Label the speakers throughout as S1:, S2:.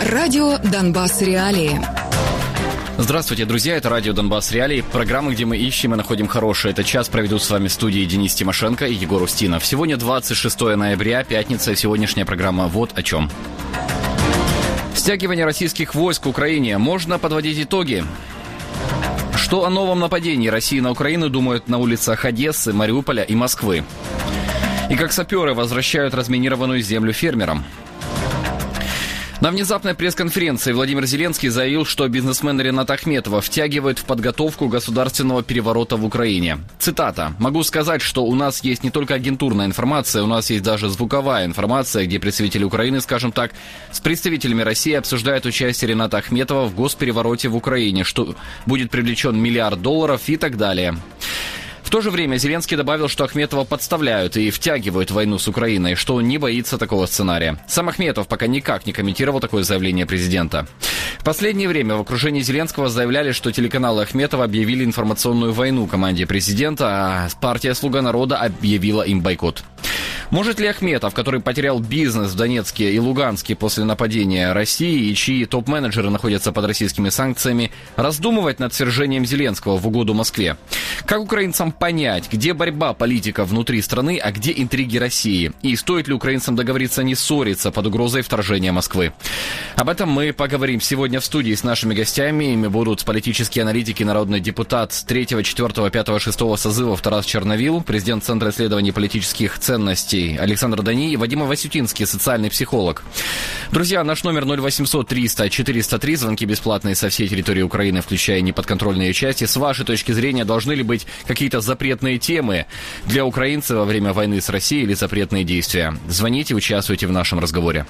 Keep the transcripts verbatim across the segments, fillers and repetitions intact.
S1: Радио «Донбасс. Реалии».
S2: Здравствуйте, друзья, это радио «Донбасс. Реалии», программа, где мы ищем и находим хорошее. Этот час проведут с вами в студии Денис Тимошенко и Егор Устинов. Сегодня двадцать шестое ноября, пятница, и сегодняшняя программа вот о чем. Стягивание российских войск в Украине. Можно подводить итоги. Что о новом нападении России на Украину думают на улицах Одессы, Мариуполя и Москвы? И как саперы возвращают разминированную землю фермерам. На внезапной пресс-конференции Владимир Зеленский заявил, что бизнесмен Рената Ахметова втягивает в подготовку государственного переворота в Украине. Цитата. «Могу сказать, что у нас есть не только агентурная информация, у нас есть даже звуковая информация, где представители Украины, скажем так, с представителями России обсуждают участие Рената Ахметова в госперевороте в Украине, что будет привлечен миллиард долларов и так далее». В то же время Зеленский добавил, что Ахметова подставляют и втягивают в войну с Украиной, что он не боится такого сценария. Сам Ахметов пока никак не комментировал такое заявление президента. В последнее время в окружении Зеленского заявляли, что телеканалы Ахметова объявили информационную войну команде президента, а партия «Слуга народа» объявила им бойкот. Может ли Ахметов, который потерял бизнес в Донецке и Луганске после нападения России и чьи топ-менеджеры находятся под российскими санкциями, раздумывать над свержением Зеленского в угоду Москве? Как украинцам понять, где борьба политиков внутри страны, а где интриги России? И стоит ли украинцам договориться не ссориться под угрозой вторжения Москвы? Об этом мы поговорим сегодня в студии с нашими гостями. Ими будут политические аналитики, народный депутат третьего, четвёртого, пятого, шестого созывов Тарас Черновил, президент Центра исследований политических ценностей Александр Дани и Вадим Васютинский, социальный психолог. Друзья, наш номер ноль восемьсот триста четыреста три, звонки бесплатные со всей территории Украины, включая неподконтрольные части. С вашей точки зрения, должны ли быть какие-то запретные темы для украинцев во время войны с Россией или запретные действия? Звоните, участвуйте в нашем разговоре.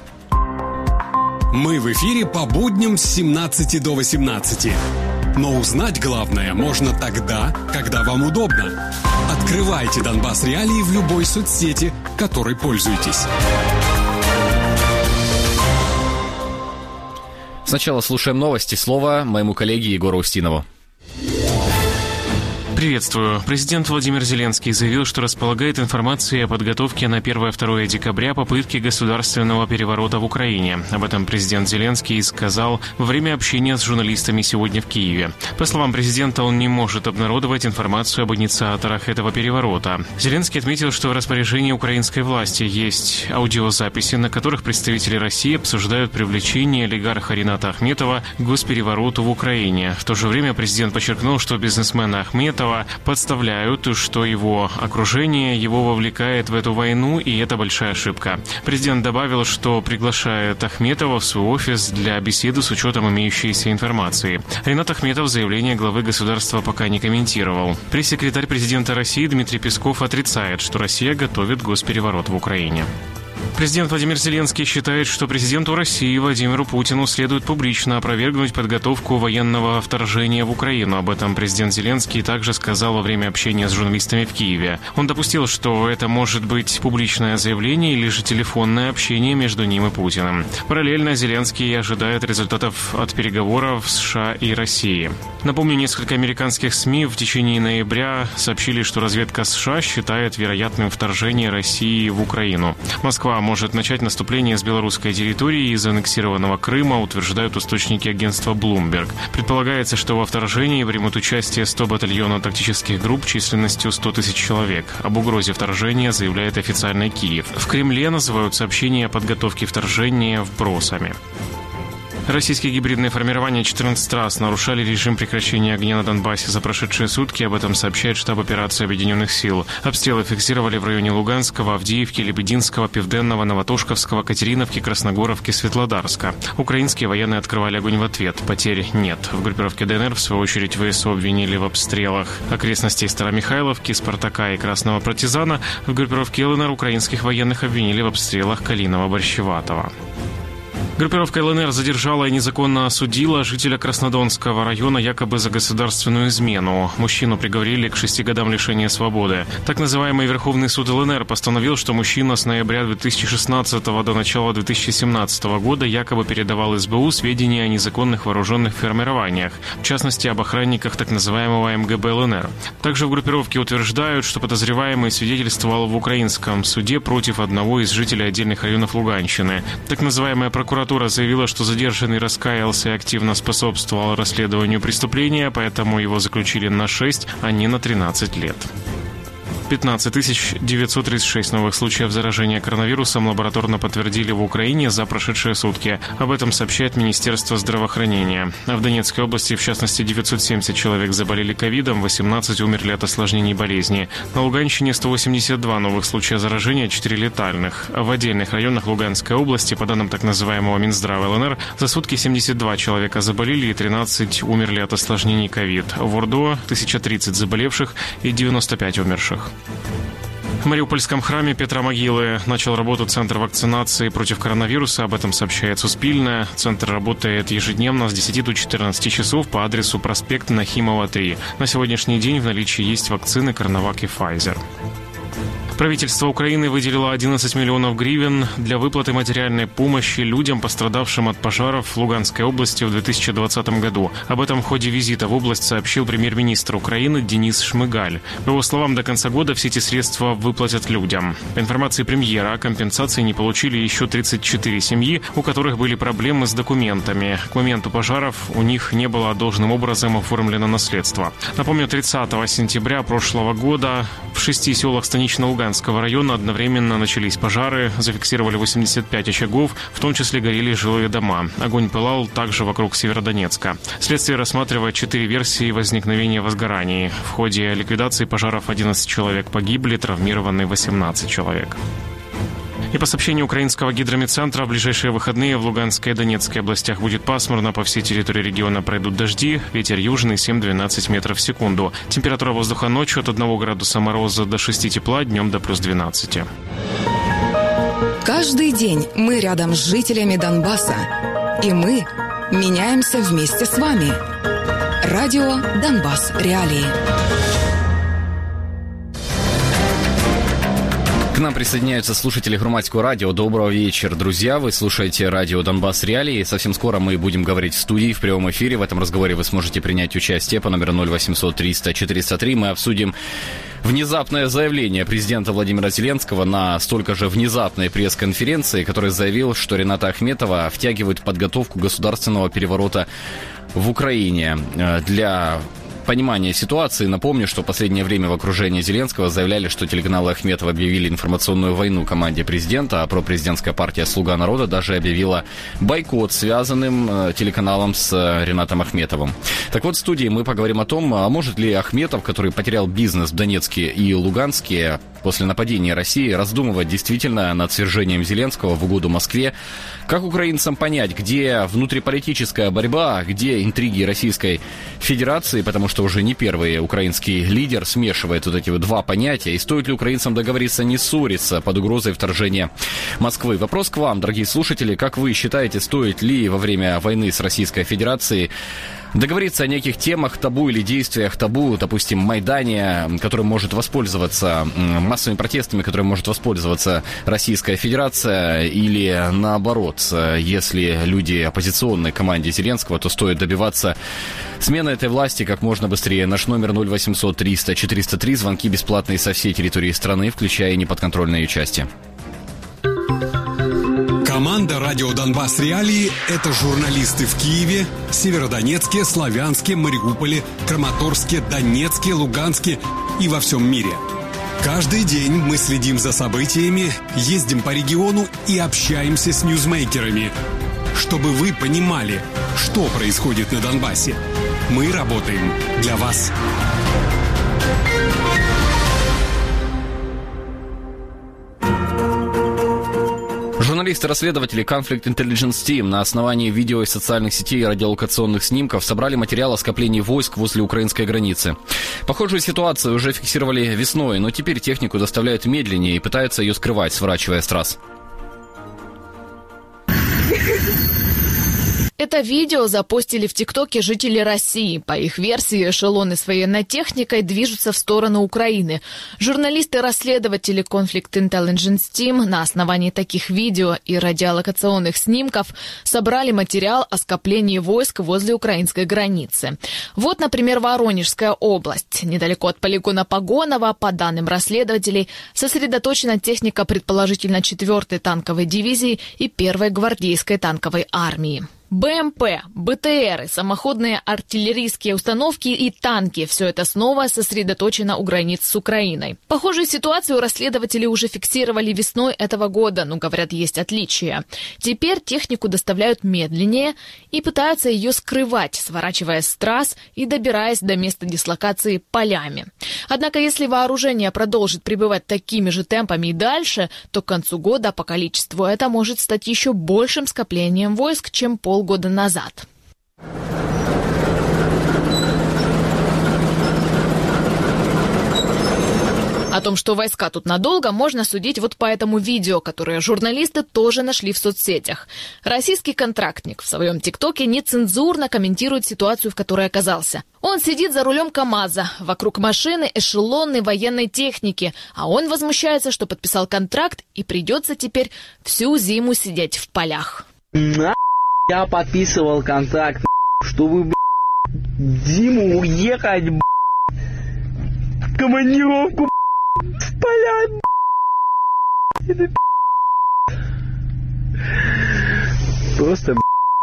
S3: Мы в эфире по будням с семнадцати до восемнадцати. Но узнать главное можно тогда, когда вам удобно. Открывайте «Донбасс. Реалии» в любой соцсети, которой пользуетесь.
S2: Сначала слушаем новости. Слово моему коллеге Егору Устинову.
S4: Приветствую. Президент Владимир Зеленский заявил, что располагает информацией о подготовке на первое-второе декабря попытки государственного переворота в Украине. Об этом президент Зеленский сказал во время общения с журналистами сегодня в Киеве. По словам президента, он не может обнародовать информацию об инициаторах этого переворота. Зеленский отметил, что в распоряжении украинской власти есть аудиозаписи, на которых представители России обсуждают привлечение олигарха Рената Ахметова к госперевороту в Украине. В то же время президент подчеркнул, что бизнесмена Ахметова подставляют, что его окружение его вовлекает в эту войну, и это большая ошибка. Президент добавил, что приглашает Ахметова в свой офис для беседы с учетом имеющейся информации. Ренат Ахметов заявление главы государства пока не комментировал. Пресс-секретарь президента России Дмитрий Песков отрицает, что Россия готовит госпереворот в Украине. Президент Владимир Зеленский считает, что президенту России Владимиру Путину следует публично опровергнуть подготовку военного вторжения в Украину. Об этом президент Зеленский также сказал во время общения с журналистами в Киеве. Он допустил, что это может быть публичное заявление или же телефонное общение между ним и Путиным. Параллельно Зеленский ожидает результатов от переговоров США и России. Напомню, несколько американских СМИ в течение ноября сообщили, что разведка США считает вероятным вторжение России в Украину. Москва может начать наступление с белорусской территории из аннексированного Крыма, утверждают источники агентства Bloomberg. Предполагается, что во вторжении примут участие сто батальонов тактических групп численностью сто тысяч человек. Об угрозе вторжения заявляет официальный Киев. В Кремле называют сообщение о подготовке вторжения вбросами. Российские гибридные формирования четырнадцать раз нарушали режим прекращения огня на Донбассе за прошедшие сутки. Об этом сообщает штаб операции Объединенных сил. Обстрелы фиксировали в районе Луганского, Авдеевки, Лебединского, Південного, Новотошковского, Катериновки, Красногоровки, Светлодарска. Украинские военные открывали огонь в ответ. Потерь нет. В группировке ДНР, в свою очередь, ВСУ обвинили в обстрелах окрестностей Старомихайловки, Спартака и Красного Партизана. В группировке ЛНР украинских военных обвинили в обстрелах Калинова-Борщеватого. Группировка ЛНР задержала и незаконно осудила жителя Краснодонского района якобы за государственную измену. Мужчину приговорили к шести годам лишения свободы. Так называемый Верховный суд ЛНР постановил, что мужчина с ноября две тысячи шестнадцатого до начала две тысячи семнадцатого года якобы передавал СБУ сведения о незаконных вооруженных формированиях, в частности, об охранниках так называемого МГБ ЛНР. Также в группировке утверждают, что подозреваемый свидетельствовал в украинском суде против одного из жителей отдельных районов Луганщины. Так называемая прокуратура Прокуратура заявила, что задержанный раскаялся и активно способствовал расследованию преступления, поэтому его заключили на шесть, а не на тринадцать лет. пятнадцать тысяч девятьсот тридцать шесть новых случаев заражения коронавирусом лабораторно подтвердили в Украине за прошедшие сутки. Об этом сообщает Министерство здравоохранения. В Донецкой области, в частности, девятьсот семьдесят человек заболели ковидом, восемнадцать умерли от осложнений болезни. На Луганщине сто восемьдесят два новых случая заражения, четыре летальных. В отдельных районах Луганской области, по данным так называемого Минздрава ЛНР, за сутки семьдесят два человека заболели и тринадцать умерли от осложнений ковид. В Ордо тысяча тридцать заболевших и девяносто пять умерших. В Мариупольском храме Петра Могилы начал работу Центр вакцинации против коронавируса. Об этом сообщает Суспильное. Центр работает ежедневно с десяти до четырнадцати часов по адресу проспект Нахимова, три. На сегодняшний день в наличии есть вакцины Коронавак и Pfizer. Правительство Украины выделило одиннадцать миллионов гривен для выплаты материальной помощи людям, пострадавшим от пожаров в Луганской области в две тысячи двадцатом году. Об этом в ходе визита в область сообщил премьер-министр Украины Денис Шмыгаль. По его словам, до конца года все эти средства выплатят людям. По информации премьера, компенсации не получили еще тридцать четыре семьи, у которых были проблемы с документами. К моменту пожаров у них не было должным образом оформлено наследство. Напомню, тридцатого сентября прошлого года в шести селах Станично-Луганского района одновременно начались пожары, зафиксировали восемьдесят пять очагов, в том числе горели жилые дома. Огонь пылал также вокруг Северодонецка. Следствие рассматривает четыре версии возникновения возгораний. В ходе ликвидации пожаров одиннадцать человек погибли, травмированы восемнадцать человек. И по сообщению украинского гидрометцентра, в ближайшие выходные в Луганской и Донецкой областях будет пасмурно, по всей территории региона пройдут дожди, ветер южный семь-двенадцать метров в секунду. Температура воздуха ночью от одного градуса мороза до шести тепла, днем до плюс двенадцати.
S1: Каждый день мы рядом с жителями Донбасса, и мы меняемся вместе с вами. Радио «Донбасс. Реалии».
S2: К нам присоединяются слушатели Громадского радио. Доброго вечера, друзья. Вы слушаете радио «Донбасс. Реалии». Совсем скоро мы будем говорить в студии, в прямом эфире. В этом разговоре вы сможете принять участие по номеру ноль восемьсот триста четыреста три. Мы обсудим внезапное заявление президента Владимира Зеленского на столько же внезапной пресс-конференции, который заявил, что Рената Ахметова втягивает в подготовку государственного переворота в Украине. Для понимание ситуации, напомню, что в последнее время в окружении Зеленского заявляли, что телеканалы Ахметова объявили информационную войну команде президента, а пропрезидентская партия «Слуга народа» даже объявила бойкот связанным телеканалом с Ренатом Ахметовым. Так вот, в студии мы поговорим о том, а может ли Ахметов, который потерял бизнес в Донецке и Луганске после нападения России, раздумывать действительно над свержением Зеленского в угоду Москве. Как украинцам понять, где внутриполитическая борьба, где интриги Российской Федерации, потому что уже не первый украинский лидер смешивает вот эти вот два понятия, и стоит ли украинцам договориться не ссориться под угрозой вторжения Москвы. Вопрос к вам, дорогие слушатели, как вы считаете, стоит ли во время войны с Российской Федерацией договориться о неких темах табу или действиях табу, допустим, Майдане, которым может воспользоваться, массовыми протестами, которым может воспользоваться Российская Федерация, или наоборот, если люди оппозиционной команде Зеленского, то стоит добиваться смены этой власти как можно быстрее. Наш номер ноль восемьсот триста четыреста три, звонки бесплатные со всей территории страны, включая и неподконтрольные ее части.
S3: Команда «Радио Донбасс. Реалии» — это журналисты в Киеве, Северодонецке, Славянске, Мариуполе, Краматорске, Донецке, Луганске и во всем мире. Каждый день мы следим за событиями, ездим по региону и общаемся с ньюзмейкерами, чтобы вы понимали, что происходит на Донбассе. Мы работаем для вас.
S2: Журналисты-расследователи Conflict Intelligence Team на основании видео из социальных сетей и радиолокационных снимков собрали материал о скоплении войск возле украинской границы. Похожую ситуацию уже фиксировали весной, но теперь технику доставляют медленнее и пытаются ее скрывать, сворачивая с трасс.
S5: Это видео запостили в ТикТоке жители России. По их версии, эшелоны с военной техникой движутся в сторону Украины. Журналисты-расследователи Conflict Intelligence Team на основании таких видео и радиолокационных снимков собрали материал о скоплении войск возле украинской границы. Вот, например, Воронежская область. Недалеко от полигона Погонова, по данным расследователей, сосредоточена техника предположительно четвёртой танковой дивизии и первой гвардейской танковой армии. БМП, БТРы, самоходные артиллерийские установки и танки – все это снова сосредоточено у границ с Украиной. Похожую ситуацию расследователи уже фиксировали весной этого года, но, говорят, есть отличия. Теперь технику доставляют медленнее и пытаются ее скрывать, сворачивая с трасс и добираясь до места дислокации полями. Однако, если вооружение продолжит прибывать такими же темпами и дальше, то к концу года по количеству это может стать еще большим скоплением войск, чем полгода года назад. О том, что войска тут надолго, можно судить вот по этому видео, которое журналисты тоже нашли в соцсетях. Российский контрактник в своем ТикТоке нецензурно комментирует ситуацию, в которой оказался. Он сидит за рулем КамАЗа, вокруг машины эшелоны военной техники, а он возмущается, что подписал контракт и придется теперь всю зиму сидеть в полях.
S6: Я подписывал контракт, чтобы, зиму уехать, в командировку, в поля, это, просто,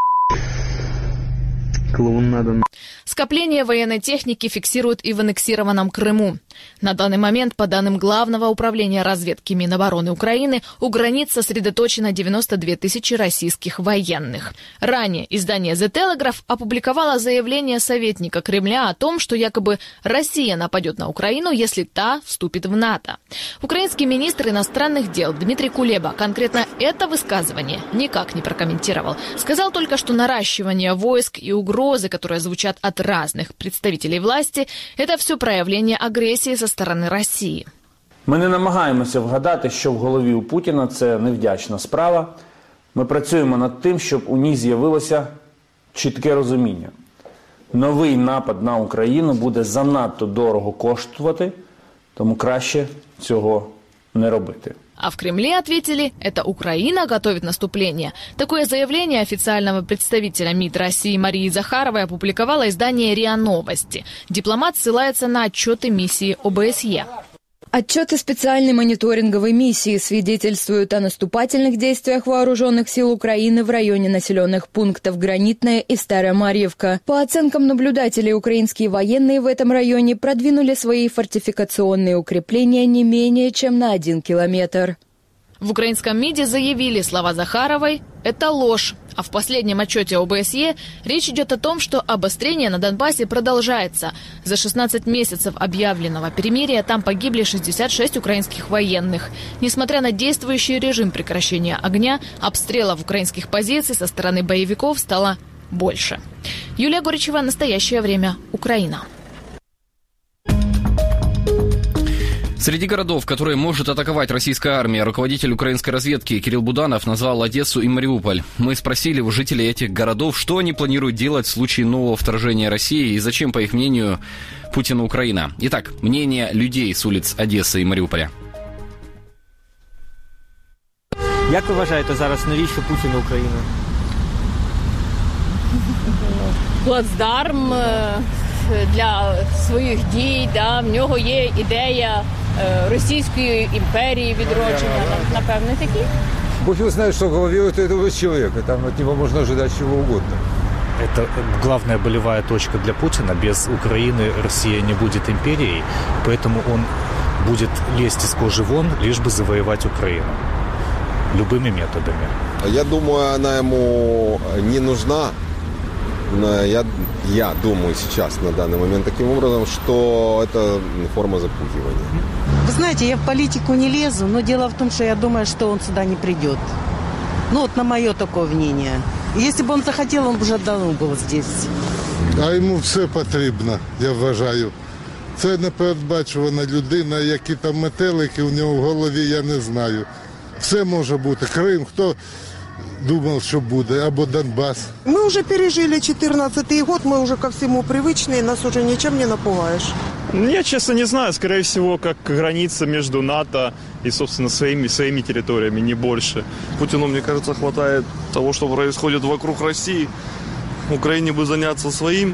S6: клоун надо.
S5: Скопление военной техники фиксируют и в аннексированном Крыму. На данный момент, по данным Главного управления разведки Минобороны Украины, у границ сосредоточено девяносто две тысячи российских военных. Ранее издание The Telegraph опубликовало заявление советника Кремля о том, что якобы Россия нападет на Украину, если та вступит в НАТО. Украинский министр иностранных дел Дмитрий Кулеба конкретно это высказывание никак не прокомментировал. Сказал только, что наращивание войск и угрозы, которые звучат от разных представителей власти, это все проявление агрессии со сторони Росії.
S7: Ми не намагаємося вгадати, що в голові у Путіна. Це невдячна справа. Ми працюємо над тим, щоб у ній з'явилося чітке розуміння. Новий напад на Україну буде занадто дорого коштувати, тому краще цього не робити.
S5: А в Кремле ответили, это Украина готовит наступление. Такое заявление официального представителя МИД России Марии Захаровой опубликовало издание РИА Новости. Дипломат ссылается на отчеты миссии ОБСЕ.
S8: Отчеты специальной мониторинговой миссии свидетельствуют о наступательных действиях вооруженных сил Украины в районе населенных пунктов Гранитная и Старая Марьевка. По оценкам наблюдателей, украинские военные в этом районе продвинули свои фортификационные укрепления не менее чем на один километр.
S5: В украинском МИДе заявили, слова Захаровой – это ложь. А в последнем отчете ОБСЕ речь идет о том, что обострение на Донбассе продолжается. За шестнадцать месяцев объявленного перемирия там погибли шестьдесят шесть украинских военных. Несмотря на действующий режим прекращения огня, обстрелов украинских позиций со стороны боевиков стало больше. Юлия Горячева, «Настоящее время. Украина».
S2: Среди городов, которые может атаковать российская армия, руководитель украинской разведки Кирилл Буданов назвал Одессу и Мариуполь. Мы спросили у жителей этих городов, что они планируют делать в случае нового вторжения России и зачем, по их мнению, Путину Украина. Итак, мнение людей с улиц Одессы и Мариуполя.
S9: Як ви вважаєте зараз, навіщо Путіну Україна?
S10: Плацдарм для своїх дій, да, в нього є ідея Російської імперії відродження, напевно, такі.
S11: Бог его знает, что в голове у этого человека, там от него можно ожидать чего угодно.
S12: Это главная болевая точка для Путина. Без Украины Россия не будет империей, поэтому он будет лезть из кожи вон, лишь бы завоевать Украину. Любыми методами.
S13: Я думаю, она ему не нужна. Я, я думаю сейчас, на данный момент, таким образом, что это форма запугивания.
S14: Вы знаете, я в политику не лезу, но дело в том, что я думаю, что он сюда не придет. Ну, вот на мое такое мнение. Если бы он захотел, он бы уже давно был здесь.
S15: А йому все потрібно, я вважаю. Це непередбачувана людина, які там метелики у нього в голові, я не знаю. Все може бути. Крим, хто думал, что будет, або Донбасс.
S16: Мы уже пережили четырнадцатый год, мы уже ко всему привычны, нас уже ничем не напугаешь.
S17: Я, честно, не знаю. Скорее всего, как граница между НАТО и, собственно, своими, своими территориями, не больше.
S18: Путину, мне кажется, хватает того, что происходит вокруг России. Украине бы заняться своим,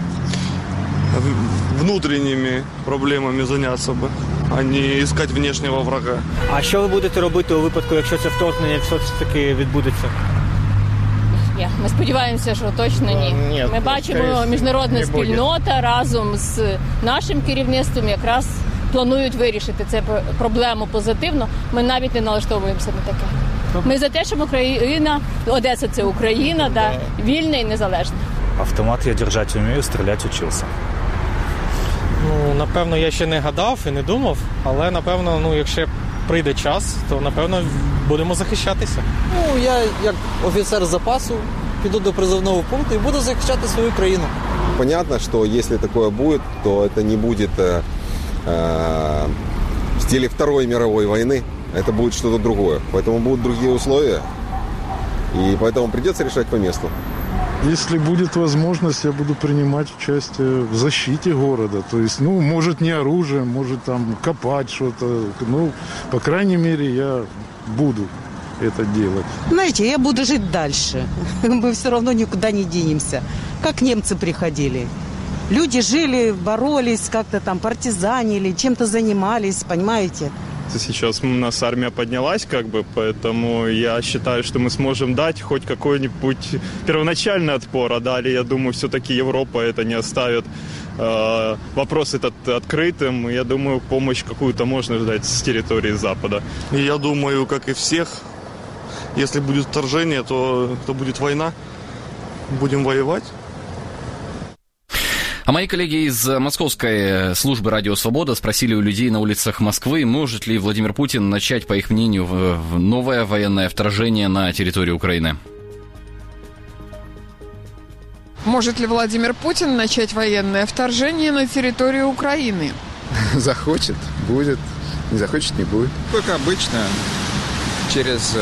S18: внутренними проблемами заняться бы, а не искать внешнього врага.
S9: А що ви будете робити у випадку, якщо це вторгнення все ж таки відбудеться?
S10: Ні, ми сподіваємося, що точно ні. ні ми бачимо, міжнародна спільнота разом з нашим керівництвом якраз планують вирішити цю проблему позитивно. Ми навіть не налаштовуємося на таке. Ми за те, щоб Україна, Одеса – це Україна, да, вільна і незалежна.
S12: Автомат я держати вмію, стріляти вчився.
S19: Ну, напевно, я ще не гадав і не думав, але, напевно, ну, якщо прийде час, то, напевно, будемо захищатися.
S20: Ну, я, як офіцер запасу, піду до призовного пункту і буду захищати свою країну.
S13: Понятно, что если такое будет, то это не будет э, э, в стиле Второй мировой войны, это будет что-то другое. Поэтому будут другие условия, и поэтому придется решать по месту.
S15: Если будет возможность, я буду принимать участие в защите города. То есть, ну, может, не оружием, может, там, копать что-то. Ну, по крайней мере, я буду это делать.
S14: Знаете, я буду жить дальше. Мы все равно никуда не денемся. Как немцы приходили. Люди жили, боролись, как-то там партизанили, чем-то занимались, понимаете?
S17: Сейчас у нас армия поднялась, как бы, поэтому я считаю, что мы сможем дать хоть какой-нибудь первоначальный отпор, а далее, я думаю, все-таки Европа это не оставит. Э, вопрос этот открытым, я думаю, помощь какую-то можно ждать с территории Запада.
S18: И я думаю, как и всех, если будет вторжение, то, то будет война, будем воевать.
S2: А мои коллеги из московской службы «Радио Свобода» спросили у людей на улицах Москвы, может ли Владимир Путин начать, по их мнению, новое военное вторжение на территорию Украины.
S21: Может ли Владимир Путин начать военное вторжение на территорию Украины?
S22: Захочет, будет. Не захочет, не будет.
S23: Как обычно, через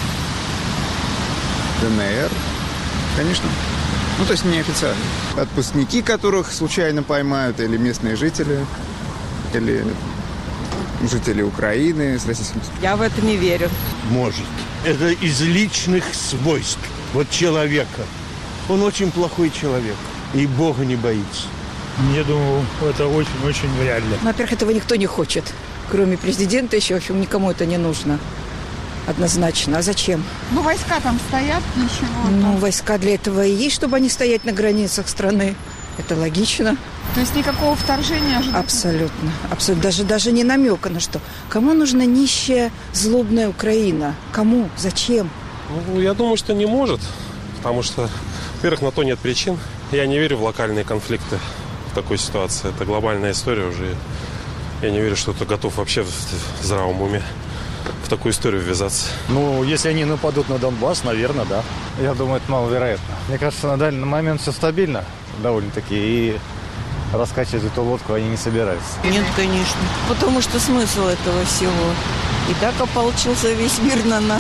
S23: ДНР, конечно. Ну, то есть неофициально. Отпускники, которых случайно поймают, или местные жители, или жители Украины с российским...
S24: Я в это не верю.
S25: Может. Это из личных свойств вот человека. Он очень плохой человек и Бога не боится.
S26: Я думаю, это очень-очень вряд ли.
S24: Во-первых, этого никто не хочет. Кроме президента еще, в общем, никому это не нужно. Однозначно. А зачем?
S21: Ну, войска там стоят, ничего.
S24: Ну, войска для этого и есть, чтобы они стоять на границах страны. Это логично.
S21: То есть никакого вторжения ожидать?
S24: Абсолютно. Абсолютно. Даже, даже не намека на что. Кому нужна нищая, злобная Украина? Кому? Зачем?
S27: Ну, я думаю, что не может. Потому что, во-первых, на то нет причин. Я не верю в локальные конфликты в такой ситуации. Это глобальная история уже. Я не верю, что кто-то готов вообще в здравом уме в такую историю ввязаться.
S12: Ну, если они нападут на Донбасс, наверное, да.
S28: Я думаю, это маловероятно. Мне кажется, на данный момент все стабильно довольно-таки, и раскачивать эту лодку они не собираются.
S24: Нет, конечно. Потому что смысл этого всего. И так ополчился весь мир на нас.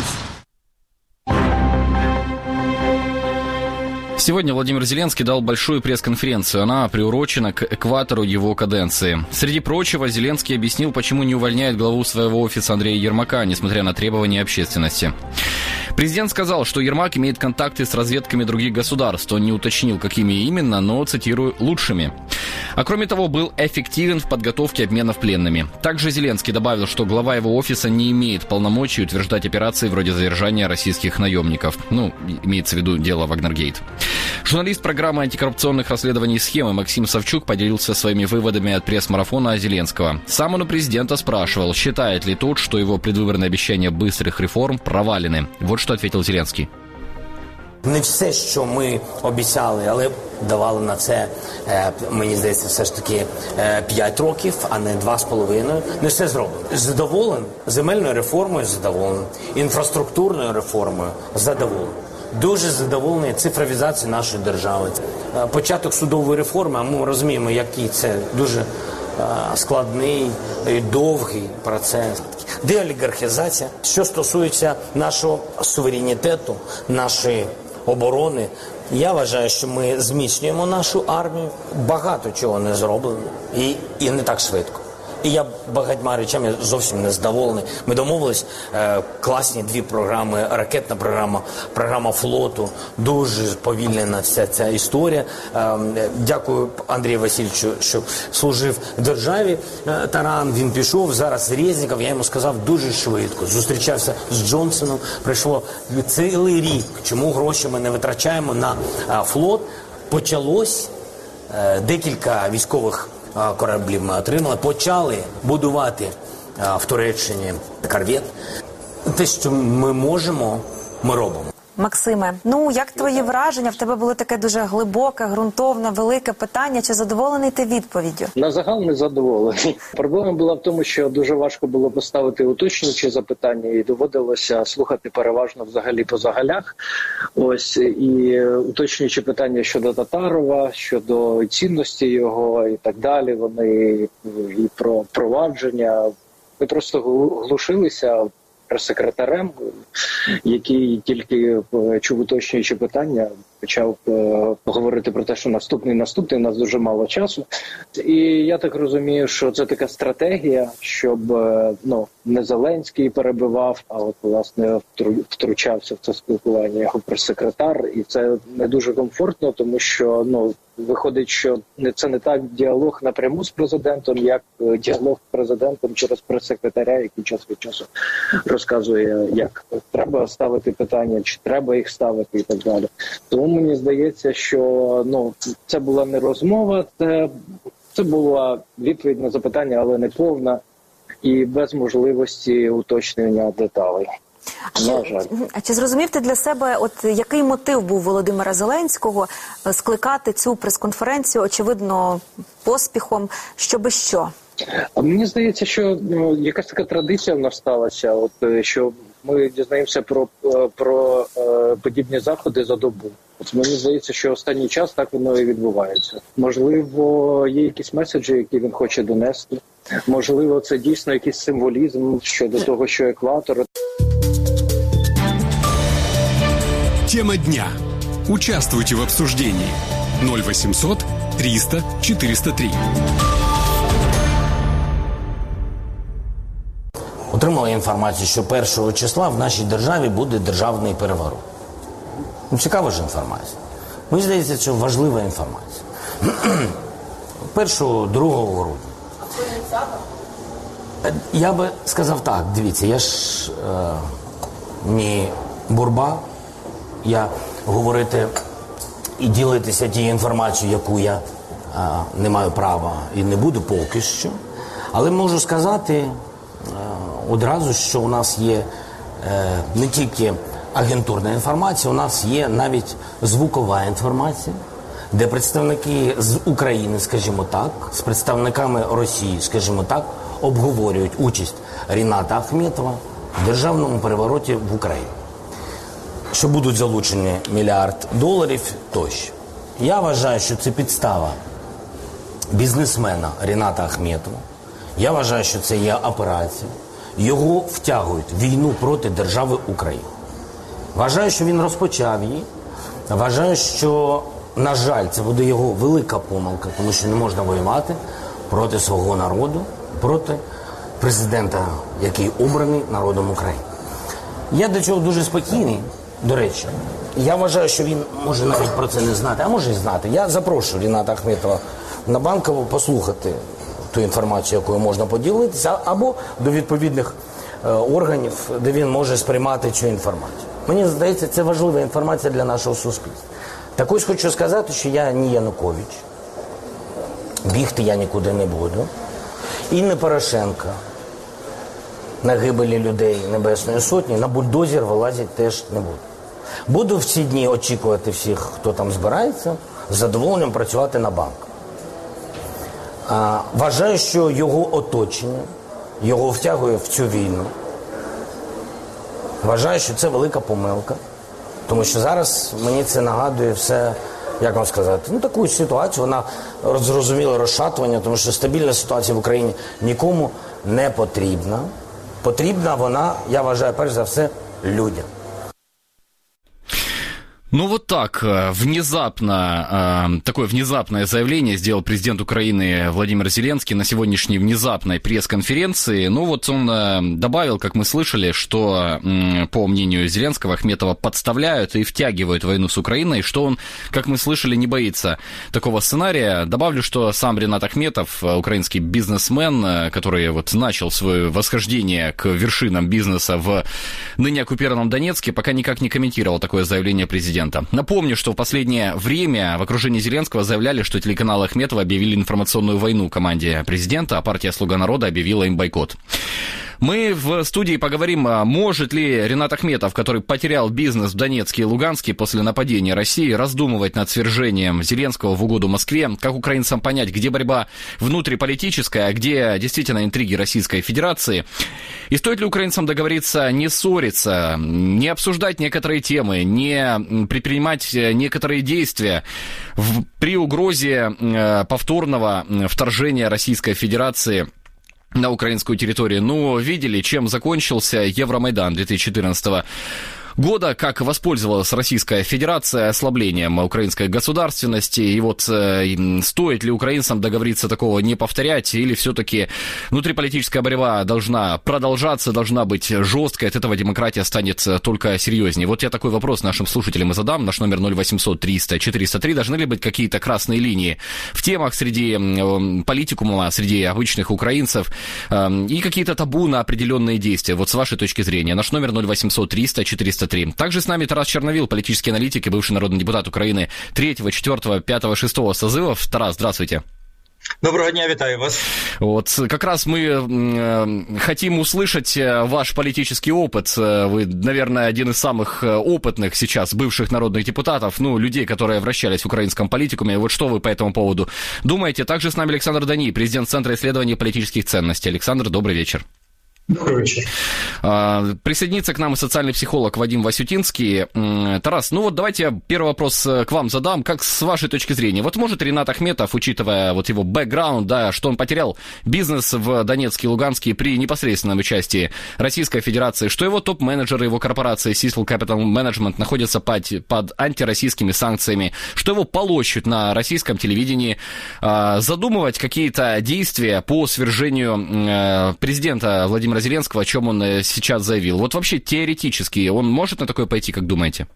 S2: Сегодня Владимир Зеленский дал большую пресс-конференцию. Она приурочена к экватору его каденции. Среди прочего, Зеленский объяснил, почему не увольняет главу своего офиса Андрея Ермака, несмотря на требования общественности. Президент сказал, что Ермак имеет контакты с разведками других государств. Он не уточнил, какими именно, но, цитирую, лучшими. А кроме того, был эффективен в подготовке обменов пленными. Также Зеленский добавил, что глава его офиса не имеет полномочий утверждать операции вроде задержания российских наемников. Ну, имеется в виду дело Вагнергейт. Журналист программы антикоррупционных расследований «Схемы» Максим Савчук поделился своими выводами от пресс-марафона Зеленского. Сам он у президента спрашивал, считает ли тот, что его предвыборные обещания быстрых реформ провалены. Вот что ответил Зеленский.
S29: Не все, що ми обіцяли, але давали на це, мені здається, все ж таки п'ять років, а не два з половиною. Не все зроблено. Задоволений земельною реформою, задоволений, інфраструктурною реформою, задоволений. Дуже задоволений цифровізацією нашої держави. Початок судової реформи, а ми розуміємо, який це дуже складний і довгий процес. деолігархізація. Що стосується нашого суверенітету, нашої оборони, я вважаю, що ми зміцнюємо нашу армію. Багато чого не зроблено і, і не так швидко. І я багатьма речами зовсім не задоволений. Ми домовились, е, класні дві програми, ракетна програма, програма флоту. Дуже повільнена вся ця історія. Е, дякую Андрію Васильовичу, що служив державі. Е, Таран, він пішов, зараз Резніков, я йому сказав дуже швидко. Зустрічався з Джонсоном, прийшло цілий рік. Чому гроші ми не витрачаємо на е, флот? Почалось е, декілька військових кораблів ми отримали, почали будувати а, в Туреччині корвет. Те, що ми можемо, ми робимо.
S1: Максиме, ну як твої враження? В тебе було таке дуже глибоке, ґрунтовне, велике питання. Чи задоволений ти відповіддю?
S3: На загал не задоволений. Проблема була в тому, що дуже важко було поставити уточнюючі запитання і доводилося слухати переважно взагалі по загалях. Ось, і уточнюючі питання щодо Татарова, щодо цінності його і так далі, вони і про провадження. Ми просто глушилися прес-секретарем, який тільки чув уточнюючі питання, почав е, говорити про те, що наступний, наступний, у нас дуже мало часу. І я так розумію, що це така стратегія, щоб е, ну, не Зеленський перебивав, а от, власне, втручався в це спілкування його прес-секретар. І це не дуже комфортно, тому що, ну, виходить, що це не так діалог напряму з президентом, як діалог з президентом через прес-секретаря, який час від часу розказує, як треба ставити питання, чи треба їх ставити і так далі. Тому мені здається, що ну, це була не розмова, це, це була відповідь на запитання, але не повна і без можливості уточнення деталей.
S1: А чи, а чи зрозумів ти для себе, от який мотив був Володимира Зеленського скликати цю прес-конференцію, очевидно, поспіхом, щоби що?
S3: А мені здається, що ну, якась така традиція в нас сталася, от, що ми дізнаємося про, про е, подібні заходи за добу. От мені здається, що останній час так воно і відбувається. Можливо, є якісь меседжі, які він хоче донести. Можливо, це дійсно якийсь символізм щодо того, що екватор...
S4: Тема дня. Участвуйте в обсуждении. ноль восемьсот триста четыреста три.
S29: Отримала інформацію, що першого числа в нашій державі буде державний переворот. Ну, цікава ж інформація. Мені здається, це важлива інформація. першого-другого грудня. Я би сказав так, дивіться, я ж е, не бурба, я говорити і ділитися тією інформацією, яку я а, не маю права і не буду поки що. Але можу сказати а, одразу, що у нас є е, не тільки агентурна інформація, у нас є навіть звукова інформація, де представники з України, скажімо так, з представниками Росії, скажімо так, обговорюють участь Ріната Ахметова в державному перевороті в Україні. Що будуть залучені мільярд доларів тощо. Я вважаю, що це підстава бізнесмена Ріната Ахметова. Я вважаю, що це є операція. Його втягують в війну проти держави України. Вважаю, що він розпочав її. Вважаю, що, на жаль, це буде його велика помилка, тому що не можна воювати проти свого народу, проти президента, який обраний народом України. Я до цього дуже спокійний. До речі, я вважаю, що він може навіть про це не знати, а може і знати. Я запрошую Ріната Ахметова на Банкову послухати ту інформацію, якою можна поділитися, або до відповідних е, органів, де він може сприймати цю інформацію. Мені здається, це важлива інформація для нашого суспільства. Так ось хочу сказати, що я не Янукович, бігти я нікуди не буду, і не Порошенко. На гибелі людей Небесної Сотні на бульдозер вилазити теж не буду. Буду в ці дні очікувати всіх, хто там збирається, з задоволенням працювати на банк. А, вважаю, що його оточення, його втягує в цю війну. Вважаю, що це велика помилка, тому що зараз мені це нагадує все, як вам сказати, ну таку ситуацію, вона зрозуміла розшатування, тому що стабільна ситуація в Україні нікому не потрібна. Потрібна вона, я вважаю, перш за все, людям.
S2: Ну вот так, внезапно, такое внезапное заявление сделал президент Украины Владимир Зеленский на сегодняшней внезапной пресс-конференции. Ну вот он добавил, как мы слышали, что, по мнению Зеленского, Ахметова подставляют и втягивают в войну с Украиной, что он, как мы слышали, не боится такого сценария. Добавлю, что сам Ренат Ахметов, украинский бизнесмен, который вот начал свое восхождение к вершинам бизнеса в ныне оккупированном Донецке, пока никак не комментировал такое заявление президента. Напомню, что в последнее время в окружении Зеленского заявляли, что телеканалы Ахметова объявили информационную войну команде президента, а партия «Слуга народа» объявила им бойкот. Мы в студии поговорим, может ли Ренат Ахметов, который потерял бизнес в Донецке и Луганске после нападения России, раздумывать над свержением Зеленского в угоду Москве, как украинцам понять, где борьба внутриполитическая, а где действительно интриги Российской Федерации, и стоит ли украинцам договориться не ссориться, не обсуждать некоторые темы, не предпринимать некоторые действия в, при угрозе повторного вторжения Российской Федерации на украинскую территорию. Ну, видели, чем закончился Евромайдан две тысячи четырнадцатого года, как воспользовалась Российская Федерация ослаблением украинской государственности, и вот э, стоит ли украинцам договориться такого не повторять, или все-таки внутриполитическая борьба должна продолжаться, должна быть жесткой, от этого демократия станет только серьезнее. Вот я такой вопрос нашим слушателям и задам, наш номер ноль восемьсот триста четыреста три, должны ли быть какие-то красные линии в темах среди э, политикума, среди обычных украинцев, э, и какие-то табу на определенные действия, вот с вашей точки зрения. Наш номер ноль восемьсот триста четыреста три. Также с нами Тарас Черновил, политический аналитик и бывший народный депутат Украины третьего, четвёртого, пятого, шестого созывов. Тарас, здравствуйте.
S5: Доброго дня, витаю вас.
S2: Вот, как раз мы э, хотим услышать ваш политический опыт. Вы, наверное, один из самых опытных сейчас бывших народных депутатов, ну, людей, которые вращались в украинском политикуме. Вот что вы по этому поводу думаете? Также с нами Александр Дани, президент Центра исследований политических ценностей. Александр, добрый вечер.
S5: Добрый вечер.
S2: Присоединится к нам и социальный психолог Вадим Васютинский. Тарас, ну вот давайте первый вопрос к вам задам. Как с вашей точки зрения, вот может Ренат Ахметов, учитывая вот его бэкграунд, да, что он потерял бизнес в Донецке и Луганске при непосредственном участии Российской Федерации, что его топ-менеджеры его корпорации Cecil Capital Management находятся под, под антироссийскими санкциями, что его полощут на российском телевидении, задумывать какие-то действия по свержению президента Владимира Зеленского, о чем он сейчас заявил. Вот вообще теоретически он может на такое пойти, как думаете?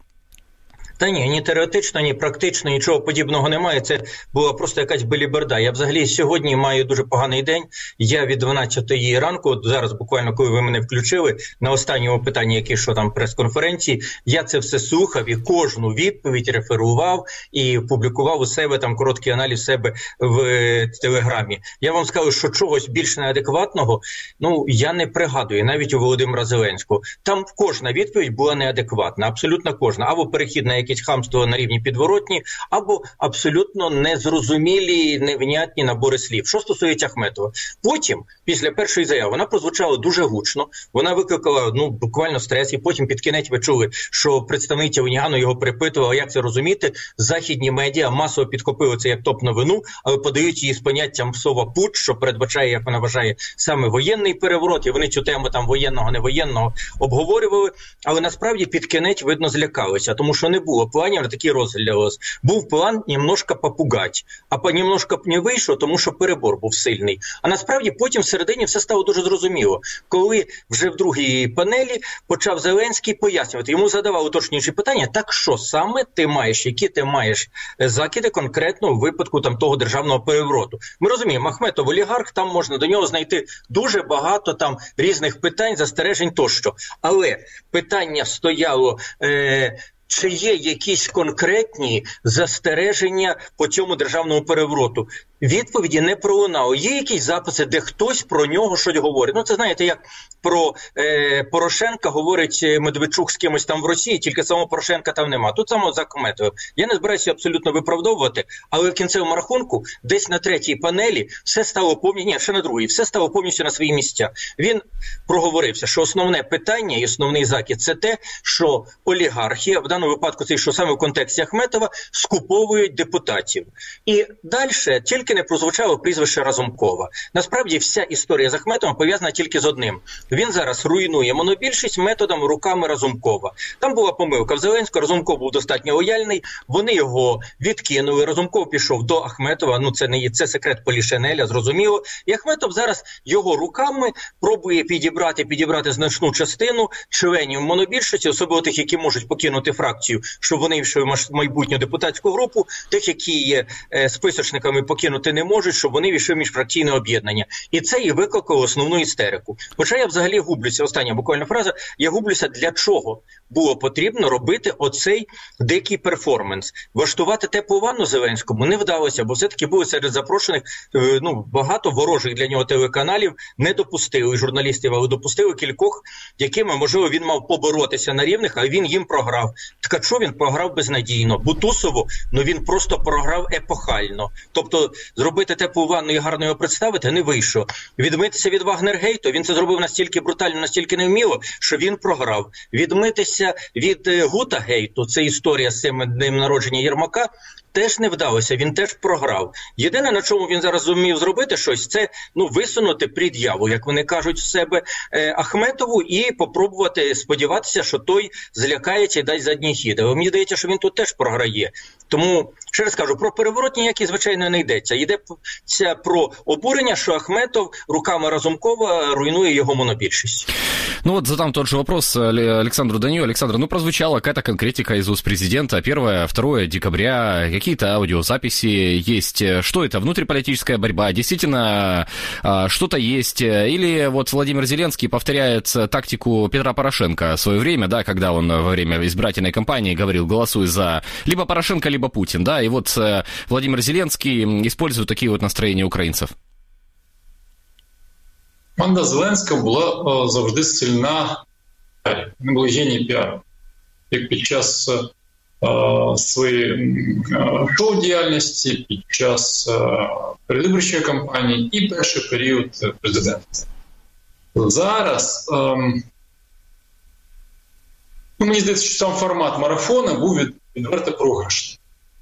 S5: Та ні, ні теоретично, ні практично, нічого подібного немає. Це була просто якась беліберда. Я взагалі сьогодні маю дуже поганий день. Я від дванадцятої ранку, от зараз буквально, коли ви мене включили, на останньому питанні, яке йшло там прес-конференції, я це все слухав і кожну відповідь реферував і публікував у себе там короткий аналіз себе в Телеграмі. Я вам скажу, що чогось більш неадекватного, ну, я не пригадую, навіть у Володимира Зеленського. Там кожна відповідь була неадекватна, абсолютно кожна. Або перехід на якесь хамство на рівні підворотні, або абсолютно незрозумілі, невнятні набори слів. Що стосується Ахметова. Потім, після першої заяви, вона прозвучала дуже гучно, вона викликала, ну, буквально стрес, і потім під кінець ви чули, що представниця Унігану його припитувала, як це розуміти. Західні медіа масово підхопили це як топ-новину, але подають її з поняттям слова «путч», що передбачає, як вона вважає, саме воєнний переворот, і вони цю тему там воєнного, невоєнного обговорювали, але насправді під кінець, видно, злякалися, тому що не було планів на такий розгляд. Був план немножко попугати, а по немножко не вийшло, тому що перебор був сильний. А насправді потім всередині все стало дуже зрозуміло. Коли вже в другій панелі почав Зеленський пояснювати, йому задавали уточнюючі питання, так що саме ти маєш, які ти маєш закиди конкретно в випадку там того державного перевороту. Ми розуміємо, Ахметов олігарх, там можна до нього знайти дуже багато там різних питань, застережень тощо. Але питання стояло... Е- Чи є якісь конкретні застереження по цьому державному перевороту? Відповіді не пролунало. Є якісь записи, де хтось про нього щось говорить. Ну, це, знаєте, як про е, Порошенка говорить Медведчук з кимось там в Росії, тільки самого Порошенка там нема. Тут само за Ахметовим. Я не збираюся абсолютно виправдовувати, але в кінцевому рахунку десь на третій панелі все стало повністю, ні, ще на другій, все стало повністю на свої місця. Він проговорився, що основне питання і основний закид – це те, що олігархи, в даному випадку це, що саме в контексті Ахметова, скуповують депутатів. І далі тільки тільки не прозвучало прізвище Разумкова. Насправді вся історія з Ахметовим пов'язана тільки з одним. Він зараз руйнує монобільшість методом руками Разумкова. Там була помилка в Зеленського, Разумков був достатньо лояльний, вони його відкинули, Разумков пішов до Ахметова, ну це не є, це секрет Полішинеля, зрозуміло. І Ахметов зараз його руками пробує підібрати, підібрати значну частину членів монобільшості, особливо тих, які можуть покинути фракцію, щоб вони йшли в майбутню депутатську групу, тих, які є е, списочниками, покинути не можуть, щоб вони війшли в міжфракційне об'єднання. І це і викликало основну істерику. Хоча я взагалі гублюся, остання буквально фраза, я гублюся, для чого було потрібно робити оцей дикий перформанс. Влаштувати теплу ванну Зеленському не вдалося, бо все-таки були серед запрошених е, ну, багато ворожих для нього телеканалів, не допустили журналістів, але допустили кількох, якими, можливо, він мав поборотися на рівних, а він їм програв. Ткачу він програв безнадійно. Бутусову, ну він просто програв епохально. Тобто зробити теплу ванну і гарно його представити не вийшло. Відмитися від Вагнергейту, він це зробив настільки брутально, настільки невміло, що він програв. Відмитися від Гутагейту, це історія з цим днем народження Єрмака, теж не вдалося, він теж програв. Єдине, на чому він зараз зумів зробити щось, це ну, висунути пред'яву, як вони кажуть в себе, е, Ахметову і попробувати сподіватися, що той злякається і дасть задній хід. Але мені здається, що він тут теж програє. Тому, ще раз кажу, про переворот ніякий, звичайно, не йдеться. Йдеться про обурення, що Ахметов руками Разумкова руйнує його монобільшість.
S2: Ну вот задам тот же вопрос Александру Данию. Александр, ну прозвучала какая-то конкретика из уст президента. Первое, второе декабря, какие-то аудиозаписи есть. Что это? Внутриполитическая борьба? Действительно что-то есть? Или вот Владимир Зеленский повторяет тактику Петра Порошенко в свое время, да, когда он во время избирательной кампании говорил, голосуй за либо Порошенко, либо Путин, да, и вот Владимир Зеленский использует такие вот настроения украинцев.
S6: Команда Зеленського була е, завжди сильна, не були генії піару. Як під час е, своєї е, шоу-діяльності, під час е, передвиборчої кампанії і перший період президентства. Зараз, е, ну, мені здається, що сам формат марафону був від, відверто програшний.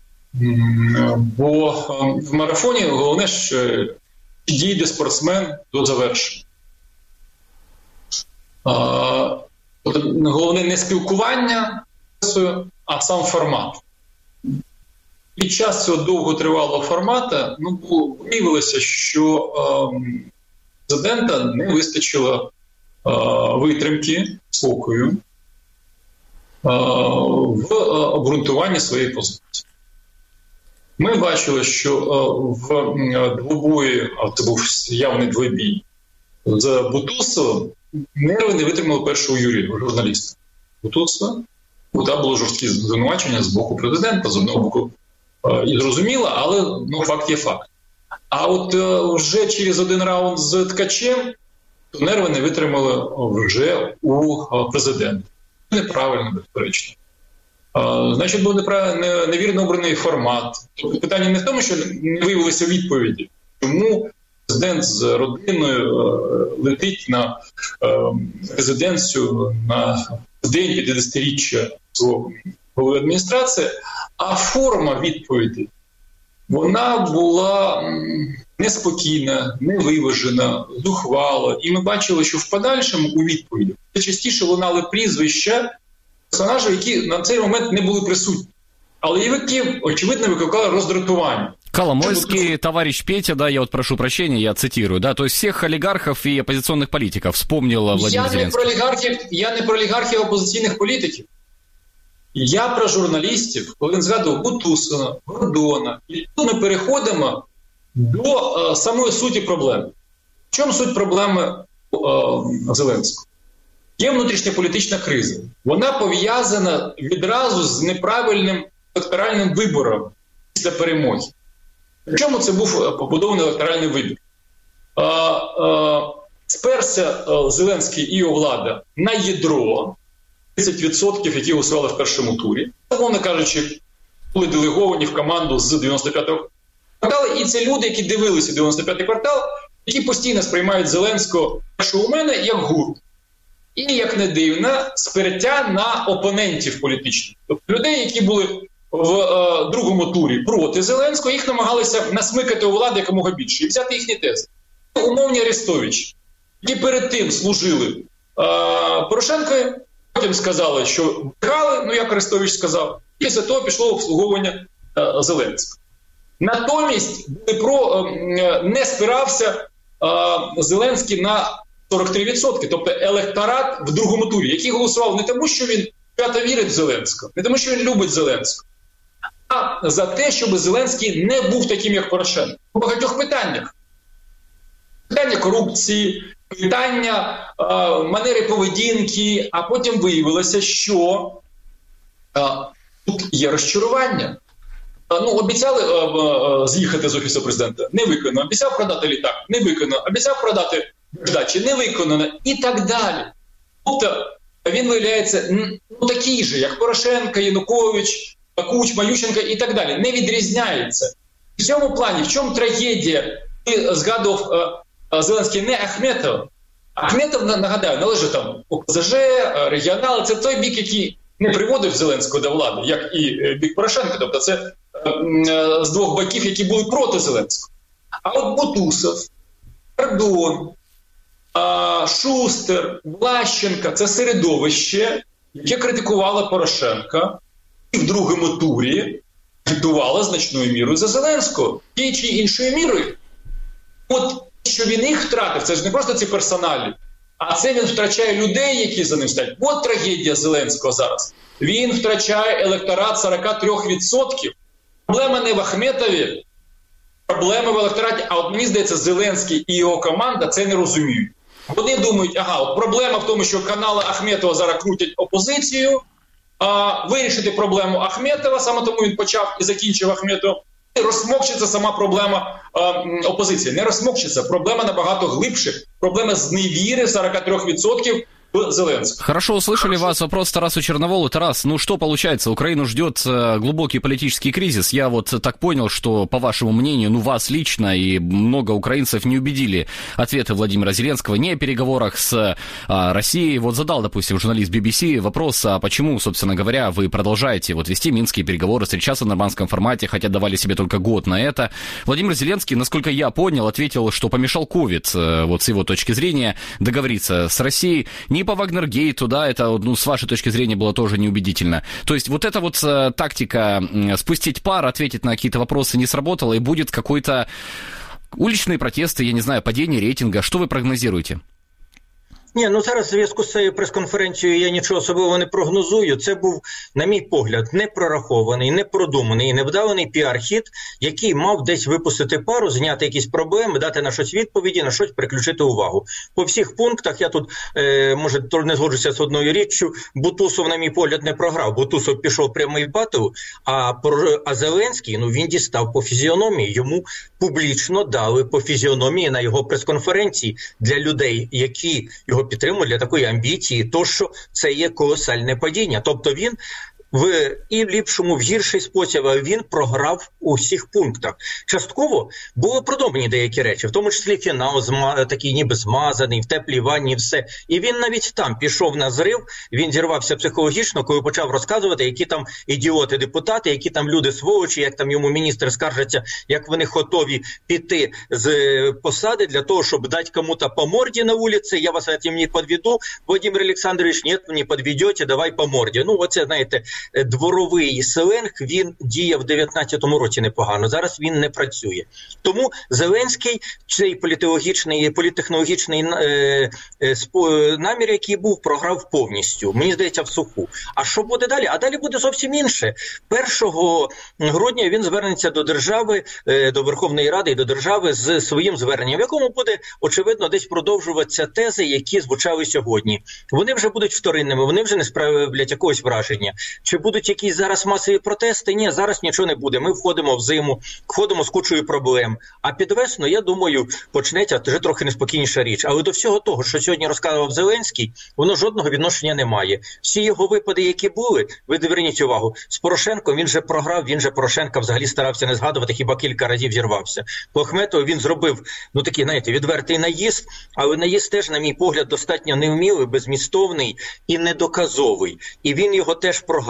S6: Бо е, в марафоні головне, що дійде спортсмен до завершення. А, головне не спілкування, а сам формат. Під час цього довготривалого формату ну, виявилося, що а, президента не вистачило а, витримки, спокою а, в а, обґрунтуванні своєї позиції. Ми бачили, що в двобої, а це був явний двобій, з Бутусовим нерви не витримали першого Юрія, журналіста. Бутусова, там було жорсткі звинувачення з боку президента, з одного боку і зрозуміло, але ну, факт є факт. А от вже через один раунд з Ткачем то нерви не витримали вже у президента. Неправильно, безперечно. Значить, був невірно обраний формат. Тобто питання не в тому, що не виявилися відповіді. Чому президент з родиною летить на резиденцію на день п'ятдесятиріччя свого голови адміністрації, а форма відповіді, вона була неспокійна, невиважена, зухвала. І ми бачили, що в подальшому у відповіді частіше лунали прізвища персонажів, які на цей момент не були присутні. Але які, очевидно, викликали роздратування.
S2: Коломойский, товарищ Петя, да, я вот прошу прощения, я цитирую, да, то есть всех олигархов и оппозиционных политиков вспомнил Владимир
S6: я
S2: Зеленский.
S6: Не про олигархів, я не про олігархів опозиційних політиків. Я про журналістів, коли він згадував Бутусова, Гордона. І тут ми переходимо до е, самої суті проблеми. В чому суть проблеми е, Зеленського? Є внутрішня політична криза. Вона пов'язана відразу з неправильним електоральним вибором після перемоги. В чому це був побудований електоральний вибір? А, а, сперся а, Зеленський і його влада на ядро, тридцять відсотків, які голосували в першому турі. Умовно кажучи, були делеговані в команду з дев'яносто п'ятого кварталу. І це люди, які дивилися дев'яносто п'ятий квартал, які постійно сприймають Зеленського, що у мене, як гурт. І, як не дивно, спиртя на опонентів політичних. Тобто людей, які були в е, другому турі проти Зеленського, їх намагалися насмикати у влади якомога більше і взяти їхні тези. Умовні Арестовичі, які перед тим служили е, Порошенкові, потім сказали, що брехали, ну як Арестович сказав, і після того пішло обслуговування е, Зеленського. Натомість про, е, не спирався е, Зеленський на сорок три відсотки, тобто електорат в другому турі, який голосував не тому, що він свято вірить в Зеленського, не тому, що він любить Зеленського, а за те, щоб Зеленський не був таким, як Порошенко. У багатьох питаннях. Питання корупції, питання е, манери поведінки, а потім виявилося, що е, тут є розчарування. Е, ну, обіцяли е, е, з'їхати з Офісу Президента, не виконано. Обіцяв продати літак, не виконано. Обіцяв продати дачі, не виконано. І так далі. Тобто, він виявляється ну, такий же, як Порошенко, Янукович, Кучма, Ющенко і так далі. Не відрізняється. В цьому плані, в чому трагедія? Ти згадував е, Зеленський не Ахметов. Ахметов, нагадаю, належить там О Пе Зе Же, регіонали. Це той бік, який не приводив Зеленського до влади, як і бік Порошенка. Тобто це е, е, з двох боків, які були проти Зеленського. А от Бутусов, Гордон, е, Шустер, Влащенко – це середовище, яке критикувало Порошенка і в другому турі агітувало значною мірою за Зеленського. І чи іншою мірою. От що він їх втратив, це ж не просто ці персоналі, а це він втрачає людей, які за ним стоять. От трагедія Зеленського зараз. Він втрачає електорат сорок три відсотки. Проблема не в Ахметові, проблема в електораті. А от мені здається, Зеленський і його команда це не розуміють. Вони думають, ага, от проблема в тому, що канали Ахметова зараз крутять опозицію, а вирішити проблему Ахметова, саме тому він почав і закінчив Ахметова. Розсмокчиться сама проблема е, опозиції. Не розсмокчиться. Проблема набагато глибше. Проблема зневіри сорок три відсотки в Зеленского.
S2: Хорошо, услышали вас. Вопрос Тарасу Черноволу. Тарас, ну что получается? Украину ждет глубокий политический кризис. Я вот так понял, что, по вашему мнению, ну вас лично и много украинцев не убедили ответы Владимира Зеленского не о переговорах с а, Россией. Вот задал, допустим, журналист би би си вопрос, а почему, собственно говоря, вы продолжаете вот вести минские переговоры, встречаться в нормандском формате, хотя давали себе только год на это. Владимир Зеленский, насколько я понял, ответил, что помешал ковид, вот с его точки зрения, договориться с Россией. Не по Вагнергейту, да, это, ну, с вашей точки зрения было тоже неубедительно. То есть вот эта вот э, тактика э, спустить пар, ответить на какие-то вопросы не сработала, и будет какой-то уличные протесты, я не знаю, падение рейтинга. Что вы прогнозируете?
S5: Ні, ну зараз в зв'язку з цією прес-конференцією я нічого особливо не прогнозую. Це був, на мій погляд, не прорахований, не продуманий і невдаваний піар-хід, який мав десь випустити пару, зняти якісь проблеми, дати на щось відповіді, на щось приключити увагу. По всіх пунктах я тут, е, може, не згоджуся з одною річчю, Бутусов, на мій погляд, не програв. Бутусов пішов прямий в батл, а, а Зеленський, ну, він дістав по фізіономії. Йому публічно дали по фізіономії на його прес-конференції для людей, які його підтримують, для такої амбіції, то що це є колосальне падіння. Тобто він в і в ліпшому, в гірший спосіб, а він програв у всіх пунктах. Частково були продумані деякі речі, в тому числі фінал зма, такий ніби змазаний, в теплій ванні, все. І він навіть там пішов на зрив, він зірвався психологічно, коли почав розказувати, які там ідіоти-депутати, які там люди-сволочі, як там йому міністр скаржаться, як вони готові піти з посади для того, щоб дати кому-то по морді на вулиці. Я вас этим не подведу, Владимир Олександрович, ні, не подведете, давай по морді. Ну, оце, знаєте, дворовий сленг, він діяв в дев'ятнадцятому році непогано, зараз він не працює. Тому Зеленський, цей політологічний, політтехнологічний е, е, намір, який був, програв повністю. Мені здається, в суху. А що буде далі? А далі буде зовсім інше. першого грудня він звернеться до держави, е, до Верховної Ради і до держави з своїм зверненням, в якому буде, очевидно, десь продовжуватися тези, які звучали сьогодні. Вони вже будуть вторинними, вони вже не справлять якогось враження. Чи будуть якісь зараз масові протести? Ні, зараз нічого не буде. Ми входимо в зиму, входимо з кучою проблем. А під весну, я думаю, почнеться вже трохи неспокійніша річ. Але до всього того, що сьогодні розказував Зеленський, воно жодного відношення не має. Всі його випади, які були, ви зверніть увагу, з Порошенком він же програв, він же Порошенка взагалі старався не згадувати, хіба кілька разів зірвався. По Ахметову він зробив, ну такий, знаєте, відвертий наїзд, але наїзд теж, на мій погляд, достатньо невмілий, безмістовний і недоказовий. І він його теж програв.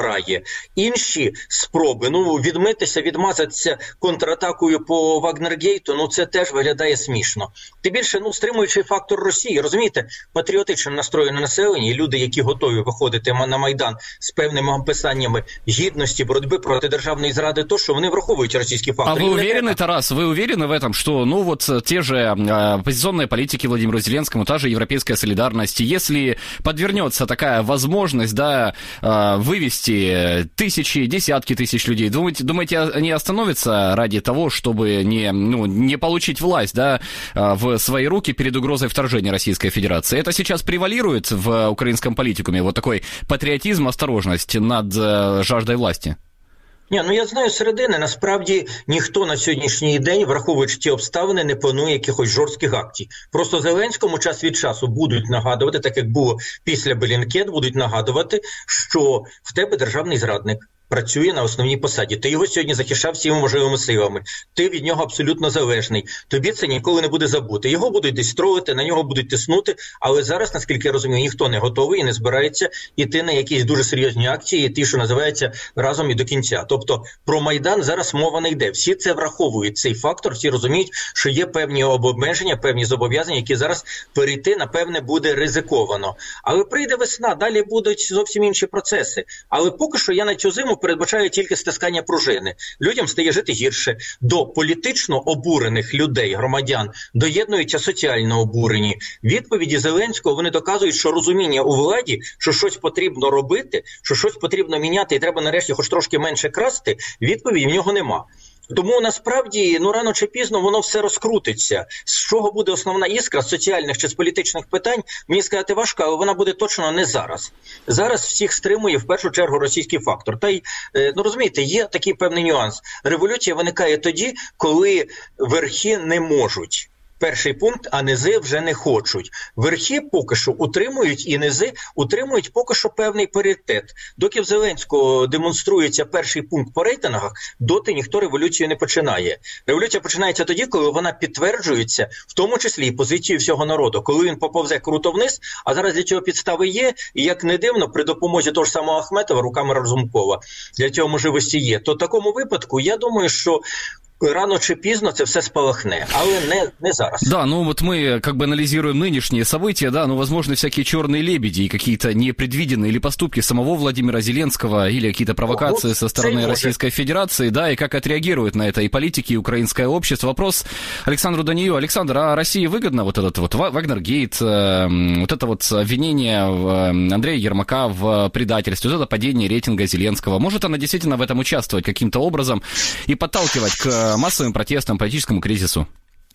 S5: грає. Інші спроби, ну, відмитися, відмазатися контратакою по Вагнергейту, ну, це теж виглядає смішно. Тим більше, ну, стримуючий фактор Росії, розумієте, патріотично настроєне населення і люди, які готові виходити на Майдан з певними описаннями гідності, боротьби проти державної зради, то, що вони враховують російські фактори.
S2: А вы уверены, Тарас, вы уверены в этом, что, ну, вот те же э, оппозиционные политики Владимиру Зеленскому, та же европейская солидарность, если подвернется такая возможность, да, э, вывести тысячи, десятки тысяч людей, думаете, думаете, они остановятся ради того, чтобы не, ну, не получить власть, да, в свои руки перед угрозой вторжения Российской Федерации? Это сейчас превалирует в украинском политикуме, вот такой патриотизм, осторожность над э, жаждой власти?
S5: Ні, ну я знаю середини, насправді ніхто на сьогоднішній день, враховуючи ті обставини, не планує якихось жорстких акцій. Просто Зеленському час від часу будуть нагадувати, так як було після Белінкет, будуть нагадувати, що в тебе державний зрадник працює на основній посаді. Ти його сьогодні захищав всіма можливими силами. Ти від нього абсолютно залежний. Тобі це ніколи не буде забути. Його будуть десь тролити, на нього будуть тиснути, але зараз, наскільки я розумію, ніхто не готовий і не збирається йти на якісь дуже серйозні акції, ті, що називаються разом і до кінця. Тобто про Майдан зараз мова не йде. Всі це враховують, цей фактор, всі розуміють, що є певні обмеження, певні зобов'язання, які зараз перейти, напевне, буде ризиковано. Але прийде весна, далі будуть зовсім інші процеси. Але поки що я на цю зиму передбачає тільки стискання пружини. Людям стає жити гірше. До політично обурених людей, громадян, доєднуються соціально обурені. Відповіді Зеленського, вони доказують, що розуміння у владі, що щось потрібно робити, що щось потрібно міняти і треба нарешті хоч трошки менше красти, відповіді в нього нема. Тому насправді, ну рано чи пізно воно все розкрутиться. З чого буде основна іскра, з соціальних чи з політичних питань, мені сказати важко, але вона буде точно не зараз. Зараз всіх стримує в першу чергу російський фактор. Та й, ну розумієте, є такий певний нюанс. Революція виникає тоді, коли верхи не можуть. Перший пункт, а низи вже не хочуть. Верхи поки що утримують і низи утримують поки що певний паритет. Доки в Зеленського демонструється перший пункт по рейтингах, доти ніхто революцію не починає. Революція починається тоді, коли вона підтверджується, в тому числі і позицією всього народу. Коли він поповзе круто вниз, а зараз для цього підстави є, і як не дивно, при допомозі того ж самого Ахметова, руками Разумкова, для цього можливості є. То в такому випадку, я думаю, що рано чи пізно це все спалахне, але не, не зараз.
S2: Да, ну вот мы как бы анализируем нынешние события, да, ну, возможно, всякие черные лебеди и какие-то непредвиденные или поступки самого Владимира Зеленского, или какие-то провокации со стороны Российской Федерации, да, и как отреагируют на это и политики, и украинское общество. Вопрос Александру Данию. Александр, а России выгодно вот этот вот Вагнергейт, вот это вот обвинение Андрея Ермака в предательстве, вот это падение рейтинга Зеленского? Может она действительно в этом участвовать каким-то образом и подталкивать к массовым протестам, политическому кризису?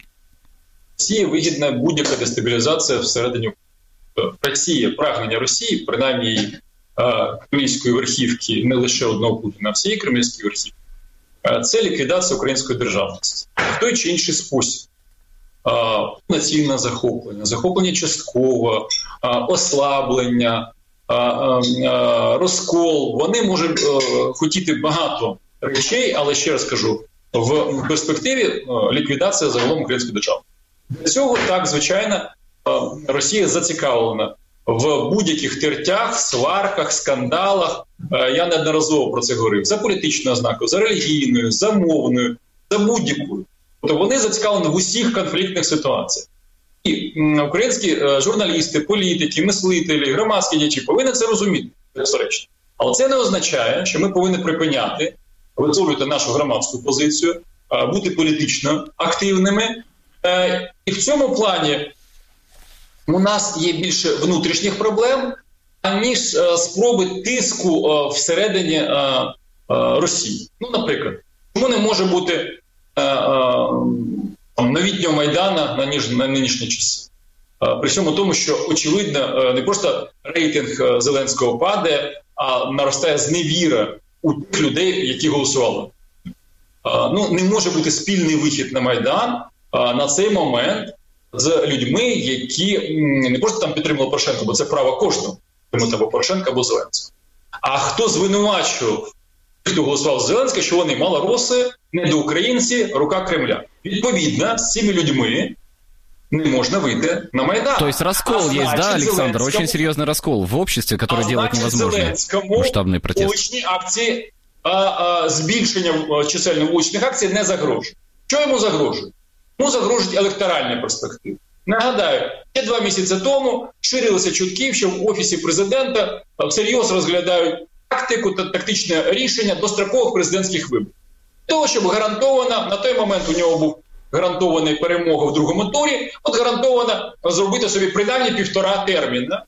S6: Росії вигідна будь-яка дестабілізація всередині Росії, прагнення Росії, принаймні кремлівської верхівки, не лише одного Путіна, а всієї кремлівської верхівки, це ліквідація української державності. В той чи інший спосіб. Повноцінне захоплення, захоплення частково, ослаблення, розкол. Вони можуть хотіти багато речей, але ще раз кажу, в перспективі ліквідація загалом української держави. Для цього, так, звичайно, Росія зацікавлена в будь-яких тертях, сварках, скандалах. Я неодноразово про це говорив. За політичною ознакою, за релігійною, за мовною, за будь-якою. Тобто вони зацікавлені в усіх конфліктних ситуаціях. І українські журналісти, політики, мислителі, громадські діячі повинні це розуміти, безперечно. Але це не означає, що ми повинні припиняти висловлювати нашу громадську позицію, бути політично активними. І в цьому плані у нас є більше внутрішніх проблем, аніж спроби тиску всередині Росії. Ну, наприклад, чому не може бути новітнього Майдана на, ніж, на нинішні часи? При всьому тому, що, очевидно, не просто рейтинг Зеленського падає, а наростає зневіра у тих людей, які голосували. Ну, не може бути спільний вихід на Майдан на цей момент з людьми, які не просто там підтримали Порошенка, бо це право кожного, підтримати або Порошенка, або Зеленського. А хто звинувачував, хто голосував за Зеленського, що вони малороси, недоукраїнці, рука Кремля. Відповідно, з цими людьми не можно выйти на Майдан.
S2: То есть раскол а есть, да, Александр? Очень серьезный раскол в обществе, который а делает невозможным масштабные протесты.
S6: Вуличні акції, а, а, збільшення чисельних вуличних акцій не загрожує. Що йому загрожує? Йому загрожують електоральні перспективи. Нагадаю, ще два місяці тому ширилися чутки, що в Офісі президента всерйоз розглядають тактику та тактичне рішення дострокових президентських виборів. Для того, щоб гарантовано, на той момент у нього був гарантований перемога в другому турі, от гарантовано зробити собі принаймні півтора терміна.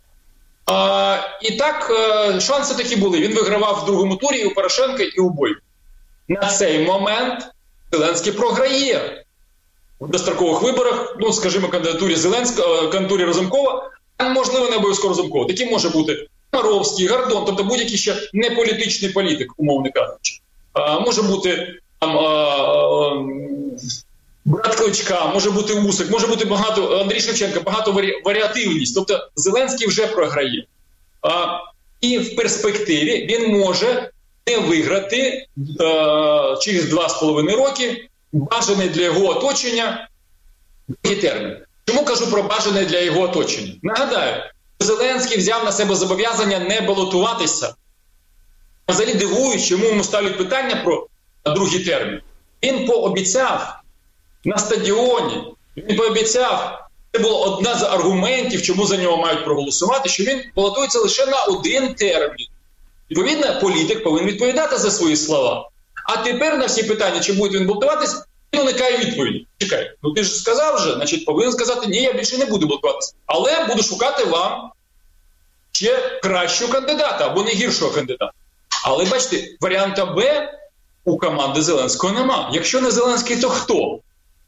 S6: А, і так, шанси такі були. Він вигравав в другому турі і у Порошенка, і у Бойка. На цей момент Зеленський програє в дострокових виборах, ну, скажімо, кандидатурі Зеленського, кандидатурі Разумкова, а можливо, не обов'язково Разумкова. Таким може бути Маровський, Гордон, тобто будь-який ще не політичний політик, умовно кажучи. А, може бути там, а, а, брат Кличка, може бути Усик, може бути багато, Андрій Шевченко, багато варі, варіативність. Тобто Зеленський вже програє. А, і в перспективі він може не виграти а, через два з половиною роки бажаний для його оточення другий термін. Чому кажу про бажаний для його оточення? Нагадаю, Зеленський взяв на себе зобов'язання не балотуватися. Взагалі дивують, чому йому ставлять питання про другий термін. Він пообіцяв на стадіоні, він пообіцяв, це було одне з аргументів, чому за нього мають проголосувати, що він балотується лише на один термін. Відповідно, політик повинен відповідати за свої слова. А тепер на всі питання, чи буде він балотуватись, він уникає відповіді. Чекай, ну ти ж сказав вже, значить повинен сказати, ні, я більше не буду балотуватися. Але буду шукати вам ще кращого кандидата, або не гіршого кандидата. Але бачите, варіанта Б у команди Зеленського нема. Якщо не Зеленський, то хто?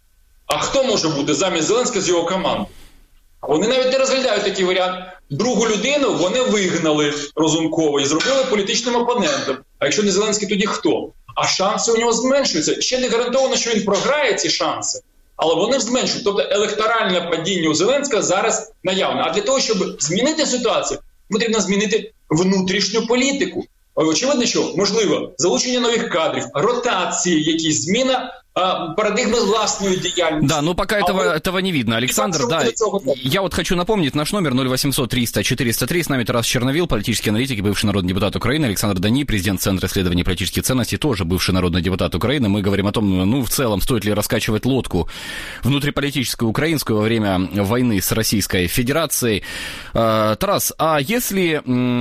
S6: А хто може бути замість Зеленського з його команди? Вони навіть не розглядають такий варіант. Другу людину вони вигнали Разумкова і зробили політичним опонентом. А якщо не Зеленський, тоді хто? А шанси у нього зменшуються. Ще не гарантовано, що він програє ці шанси, але вони зменшують. Тобто електоральне падіння у Зеленського зараз наявне. А для того, щоб змінити ситуацію, потрібно змінити внутрішню політику. Очевидно, що можливо залучення нових кадрів, ротації, якісь зміна а, парадигмы властной деятельности.
S2: Да, но пока этого, а этого не видно. Александр, да, я вот хочу напомнить наш номер ноль восемьсот триста четыреста три. С нами Тарас Черновил, политический аналитик и бывший народный депутат Украины. Александр Дани, президент Центра исследований политических ценностей, тоже бывший народный депутат Украины. Мы говорим о том, ну, в целом, стоит ли раскачивать лодку внутриполитическую украинскую во время войны с Российской Федерацией. Тарас, а если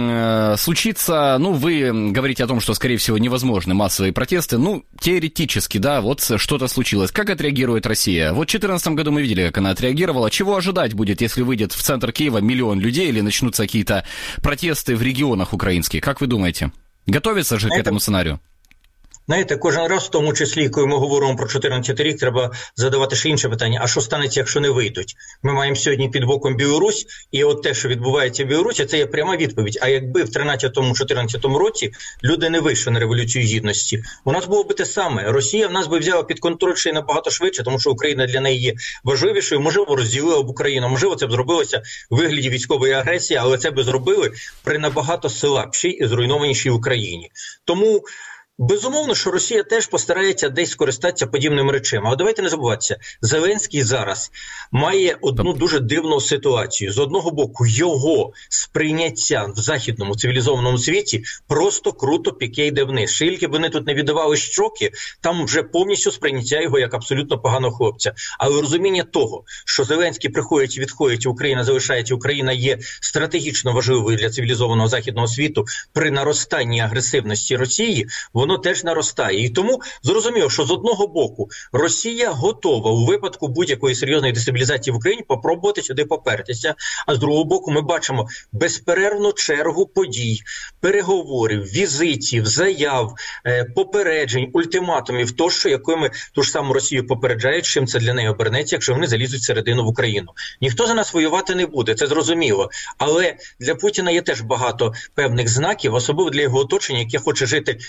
S2: случится, ну, вы говорите о том, что, скорее всего, невозможны массовые протесты, ну, теоретически, да, вот что-то случилось. Как отреагирует Россия? Вот в две тысячи четырнадцатом году мы видели, как она отреагировала. Чего ожидать будет, если выйдет в центр Киева миллион людей или начнутся какие-то протесты в регионах украинских? Как вы думаете? Готовится же к этому сценарию?
S5: Знаєте, кожен раз, в тому числі, коли ми говоримо про чотирнадцятий рік, треба задавати ще інше питання. А що станеться, якщо не вийдуть? Ми маємо сьогодні під боком Білорусь, і от те, що відбувається в Білорусі, це є пряма відповідь. А якби в тринадцятому-чотирнадцятому році люди не вийшли на Революцію Гідності, у нас було б те саме. Росія в нас би взяла під контроль ще й набагато швидше, тому що Україна для неї є важливішою. Можливо, розділила б Україну, можливо, це б зробилося в вигляді військової агресії, але це б зробили при набагато слабшій і зруйнованішій Україні. Тому безумовно, що Росія теж постарається десь скористатися подібними речами. Але давайте не забуватися, Зеленський зараз має одну дуже дивну ситуацію. З одного боку, його сприйняття в західному цивілізованому світі просто круто піке йде вниз. Скільки б вони тут не віддавали щоки, там вже повністю сприйняття його як абсолютно поганого хлопця. Але розуміння того, що Зеленський приходить і відходить, Україна залишається, Україна є стратегічно важливою для цивілізованого західного світу при наростанні агресивності Росії, воно теж наростає. І тому зрозуміло, що з одного боку Росія готова у випадку будь-якої серйозної дестабілізації в Україні попробувати сюди попертися, а з другого боку ми бачимо безперервну чергу подій, переговорів, візитів, заяв, попереджень, ультиматумів, тощо, якими ту ж саму Росію попереджають, чим це для неї обернеться, якщо вони залізуть всередину в Україну. Ніхто за нас воювати не буде, це зрозуміло. Але для Путіна є теж багато певних знаків, особливо для його оточення, яке хоче жити, ну, як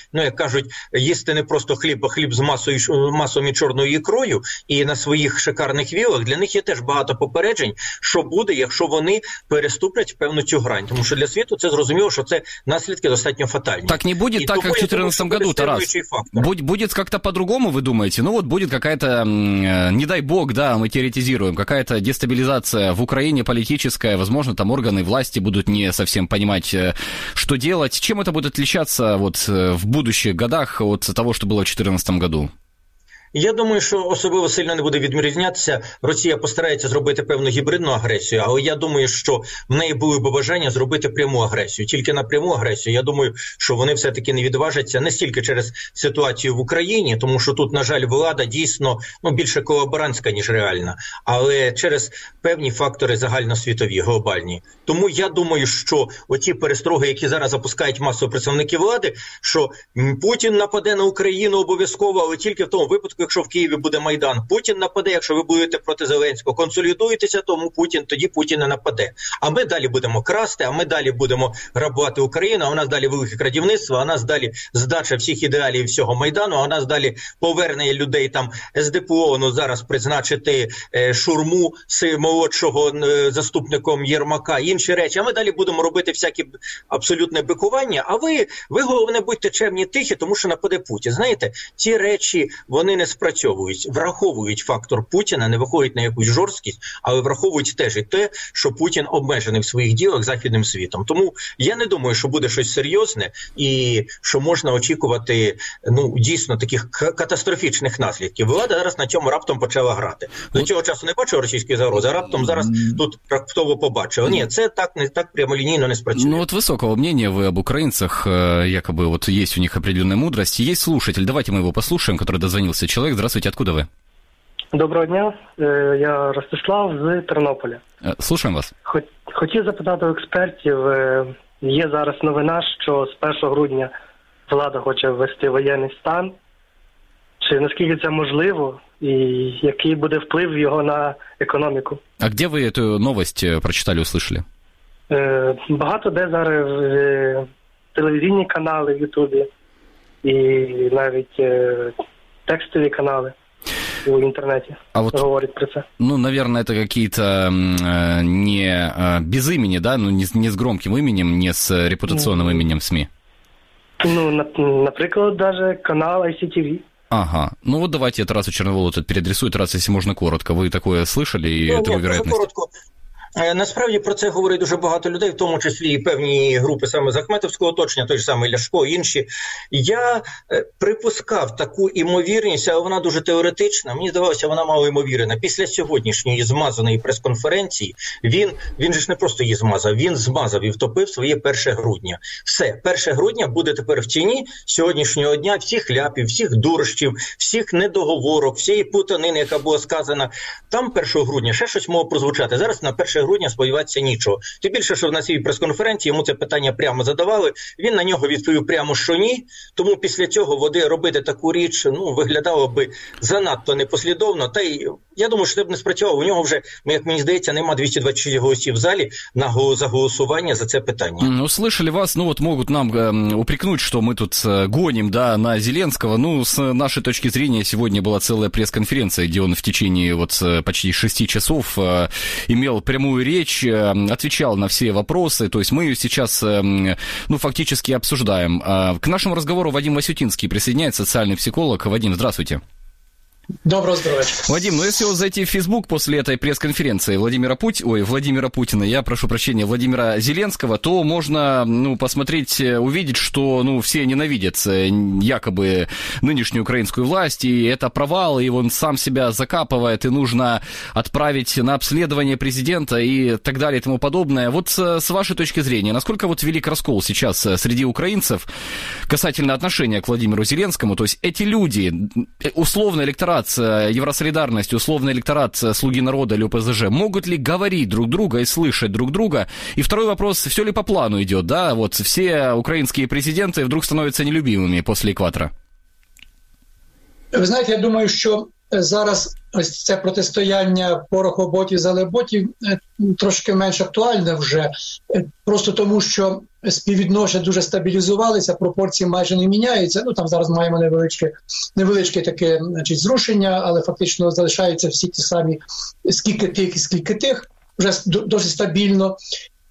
S5: кажуть, їсти не просто хліб, а хліб з масою, масом і чорною ікрою, і на своїх шикарних вілах, для них є теж багато попереджень, що буде, якщо вони переступлять певну цю грань. Тому що для світу це зрозуміло, що це наслідки достатньо фатальні.
S2: Так не будет
S5: и
S2: так, как в две тысячи четырнадцатом году, Тарас. Будь, будет как-то по-другому, вы думаете? Ну вот будет какая-то, не дай бог, да, мы теоретизируем, какая-то дестабилизация в Украине политическая, возможно, там органы власти будут не совсем понимать, что делать. Чем это будет отличаться вот в будущих годах от того, что было в две тысячи четырнадцатом году?
S5: Я думаю, що особливо сильно не буде відрізнятися. Росія постарається зробити певну гібридну агресію, але я думаю, що в неї були б бажання зробити пряму агресію. Тільки на пряму агресію, я думаю, що вони все-таки не відважаться не стільки через ситуацію в Україні, тому що тут, на жаль, влада дійсно ну, більше колаборантська, ніж реальна, але через певні фактори загальносвітові, глобальні. Тому я думаю, що оті перестроги, які зараз запускають масово представники влади, що Путін нападе на Україну обов'язково, але тільки в тому випадку, якщо в Києві буде Майдан, Путін нападе, якщо ви будете проти Зеленського, консолідуєтеся, тому Путін, тоді Путін не нападе. А ми далі будемо красти, а ми далі будемо грабувати Україну, а у нас далі велике крадівництво, а у нас далі здача всіх ідеалів всього Майдану, а у нас далі повернення людей там ес де пе о, ну зараз призначити е, Шурму з молодшого е, заступником Єрмака, інші речі. А ми далі будемо робити всякі абсолютне бикування, а ви, ви головне, будьте чемні, тихі, тому що нападе Путін. Знаєте, ці речі, вони не спрацьовують, враховують фактор Путіна, не виходять на якусь жорсткість, але враховують теж і те, що Путін обмежений в своїх ділах західним світом. Тому я не думаю, що буде щось серйозне і що можна очікувати ну дійсно таких катастрофічних наслідків. Влада зараз на цьому раптом почала грати. До цього часу не бачив російської загрози, а раптом зараз тут раптово побачив. Ні, це так не так прямолінійно не спрацює.
S2: Ну вот высокого мнения вы об украинцах, якобы вот есть у них определенная мудрость. Есть слушатель, давайте мы его послушаем, который дозвонился. Человек, здравствуйте, откуда вы?
S7: Доброго дня, я Ростислав з Тернополя.
S2: Слушаем вас.
S7: Хотів запитати у експертів, є зараз новина, що з першого грудня влада хоче ввести воєнний стан. Чи наскільки це можливо і який буде вплив його на економіку?
S2: А где вы эту новость прочитали, услышали?
S7: Багато де зараз телевізійні канали в Ютубі і навіть текстові канали в интернете
S2: а вот,
S7: говорит про это.
S2: Ну, наверное, это какие-то э, не э, без имени, да, ну, не, не с громким именем, не с репутационным именем СМИ.
S7: Ну, на, наприклад, даже канал ай си ти ви.
S2: Ага. Ну, вот давайте Тарасу Черноволу тут переадресую. Тарас, если можно, коротко. Вы такое слышали? И
S5: ну,
S2: это
S5: нет,
S2: вероятность...
S5: коротко. Насправді про це говорить дуже багато людей, в тому числі і певні групи саме з Ахметовського оточення, той ж самий Ляшко, інші. Я припускав таку імовірність, але вона дуже теоретична. Мені здавалося, вона мало імовірна. Після сьогоднішньої змазаної прес-конференції він, він же ж не просто її змазав, він змазав і втопив своє перше грудня. Все, перше грудня буде тепер в тіні сьогоднішнього дня всіх ляпів, всіх дурощів, всіх недоговорок, всієї путанини, яка була сказана. Там першого грудня ще щось могло прозвучати. Зараз на перше грудня сподіватися нічого. Тим більше, що на цій прес-конференції йому це питання прямо задавали, він на нього відповів прямо, що ні. Тому після цього води робити таку річ, ну, виглядало би занадто непослідовно. Та й я думаю, що це б не спрацювало. У нього вже, як мені здається, нема двісті двадцять шість голосів в залі на за голосування за це питання.
S2: Услышали вас, ну вот могут нам э, упрекнуть, что мы тут э, гоним, да, на Зеленского. Ну, с нашей точки зрения, сегодня была целая пресс-конференция, где он в течение вот почти шести часов э, имел прямую речь, э, отвечал на все вопросы. То есть мы ее сейчас, э, ну, фактически обсуждаем. Э, к нашему разговору Вадим Васютинский присоединяется, социальный психолог. Вадим, здравствуйте.
S8: Доброго здоровья.
S2: Вадим, ну если вот зайти в Facebook после этой пресс-конференции Владимира Путь... Ой, Владимира Путина, я прошу прощения, Владимира Зеленского, то можно, ну, посмотреть, увидеть, что, ну, все ненавидят якобы нынешнюю украинскую власть, и это провал, и он сам себя закапывает, и нужно отправить на обследование президента и так далее и тому подобное. Вот с вашей точки зрения, насколько вот велик раскол сейчас среди украинцев касательно отношения к Владимиру Зеленскому? То есть эти люди, условно электорат Евросолидарность, условный электорат «Слуги народа» или о пэ зэ жэ, могут ли говорить друг друга и слышать друг друга? И второй вопрос, все ли по плану идет, да? Вот все украинские президенты вдруг становятся нелюбимыми после экватора.
S8: Ви знаєте, я думаю, що зараз ось це протистояння порохоботів, залеботів трошки менш актуальне вже, просто тому, що співвідношення дуже стабілізувалися, пропорції майже не міняються. Ну, там зараз маємо невеличке, невеличке таке, значить, зрушення, але фактично залишаються всі ті самі, скільки тих і скільки тих, вже досить стабільно.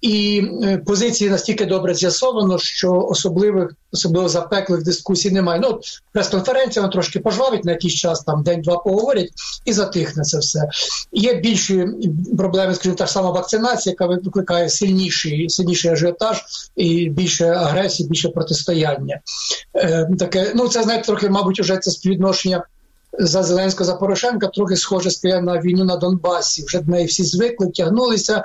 S8: І позиції настільки добре з'ясовано, що особливих, особливо запеклих дискусій немає. Ну, прес-конференція, вона трошки пожвавить на якийсь час, там день-два поговорять і затихне це все. Є більші проблеми, скажімо, та ж сама вакцинація, яка викликає сильніший, сильніший ажіотаж і більше агресії, більше протистояння. Е, таке, ну, це, знаєте, трохи, мабуть, вже це співвідношення за Зеленського, за Порошенка, трохи схоже стає на війну на Донбасі. Вже до неї всі звикли, тягнулися,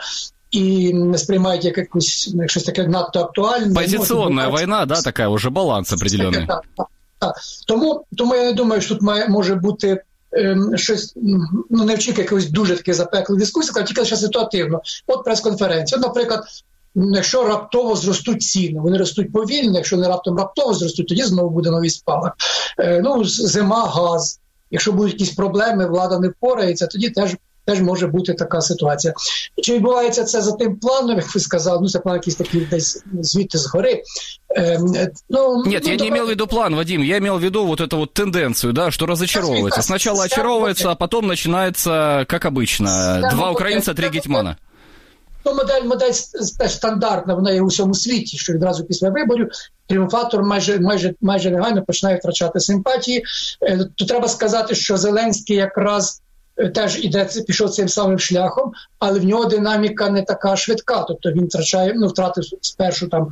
S8: и не сприймають як якусь, щось таке надто актуальне.
S2: Позиционная ну, война, да, така, уже баланс определенний.
S8: Так, так, так. Тому, тому я не думаю, що тут має, може бути ем, щось, ну не вчити якогось дуже таке запеклих дискусій, а тільки лише ситуативно. От прес-конференція. От, наприклад, якщо раптово зростуть ціни, вони ростуть повільно, якщо не раптом раптово зростуть, тоді знову буде новий спалах. Е, ну, зима, газ. Якщо будуть якісь проблеми, влада не впорається, тоді теж Теж може бути така ситуація. Чи відбувається це за тим планом, як ви сказали, ну це план якийсь такий десь звідти згори. Ем, ну,
S2: Нет,
S8: ну,
S2: я
S8: давай...
S2: не имел в виду план, Вадим, я имел в виду вот эту вот тенденцию, да, что разочаровывается. Сначала очаровывается, а потом начинается, как обычно, два украинца, три гетьмана.
S8: Ну, модель, модель стандартна, вона є у всьому світі, що відразу після виборів тріумфатор майже, майже, майже негайно починає втрачати симпатії. Е, то треба сказати, що Зеленський якраз теж іде, пішов цим самим шляхом, але в нього динаміка не така швидка. Тобто він втрачає, ну, втратив спершу там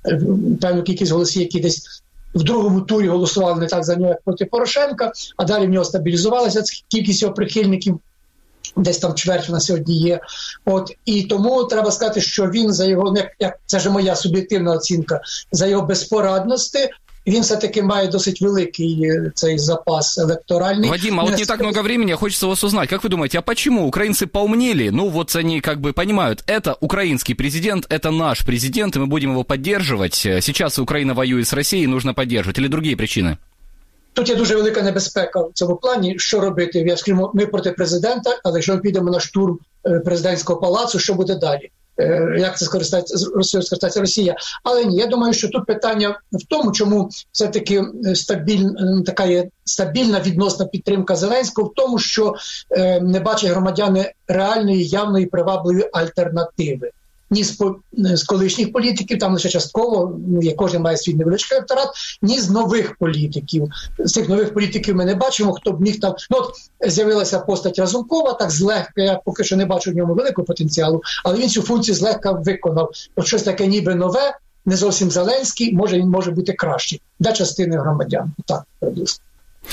S8: певну кількість голосів, які десь в другому турі голосували не так за нього, як проти Порошенка, а далі в нього стабілізувалася кількість його прихильників, десь там чверть на сьогодні є. От, і тому треба сказати, що він за його, як це ж моя суб'єктивна оцінка, за його безпорадності, він все-таки має досить великий цей запас электоральный.
S2: Вадим, а вот не так много времени, хочется вас узнать. Как вы думаете, а почему украинцы поумнели? Ну, вот они как бы понимают, это украинский президент, это наш президент, и мы будем его поддерживать. Сейчас Украина воюет с Россией, нужно поддерживать. Или другие причины?
S8: Тут є дуже велика небезпека в цьому плані. Що робити? Я скажу, ми проти президента, але якщо ми підемо на штурм президентського палацу, що буде далі? Як це скористається Росія, скористається Росія. Але ні, я думаю, що тут питання в тому, чому все-таки стабільна, така є стабільна відносна підтримка Зеленського, в тому, що е, не бачать громадяни реальної, явної, привабливої альтернативи. Ні з, з колишніх політиків, там лише частково, ну, є, кожен має свій невеличкий електорат, ні з нових політиків. З цих нових політиків ми не бачимо, хто б міг там... Ну, от з'явилася постать Разумкова, так злегка, я поки що не бачу в ньому великого потенціалу, але він цю функцію злегка виконав. От щось таке ніби нове, не зовсім Зеленський, може він може бути кращий для частини громадян. Так, приблизно.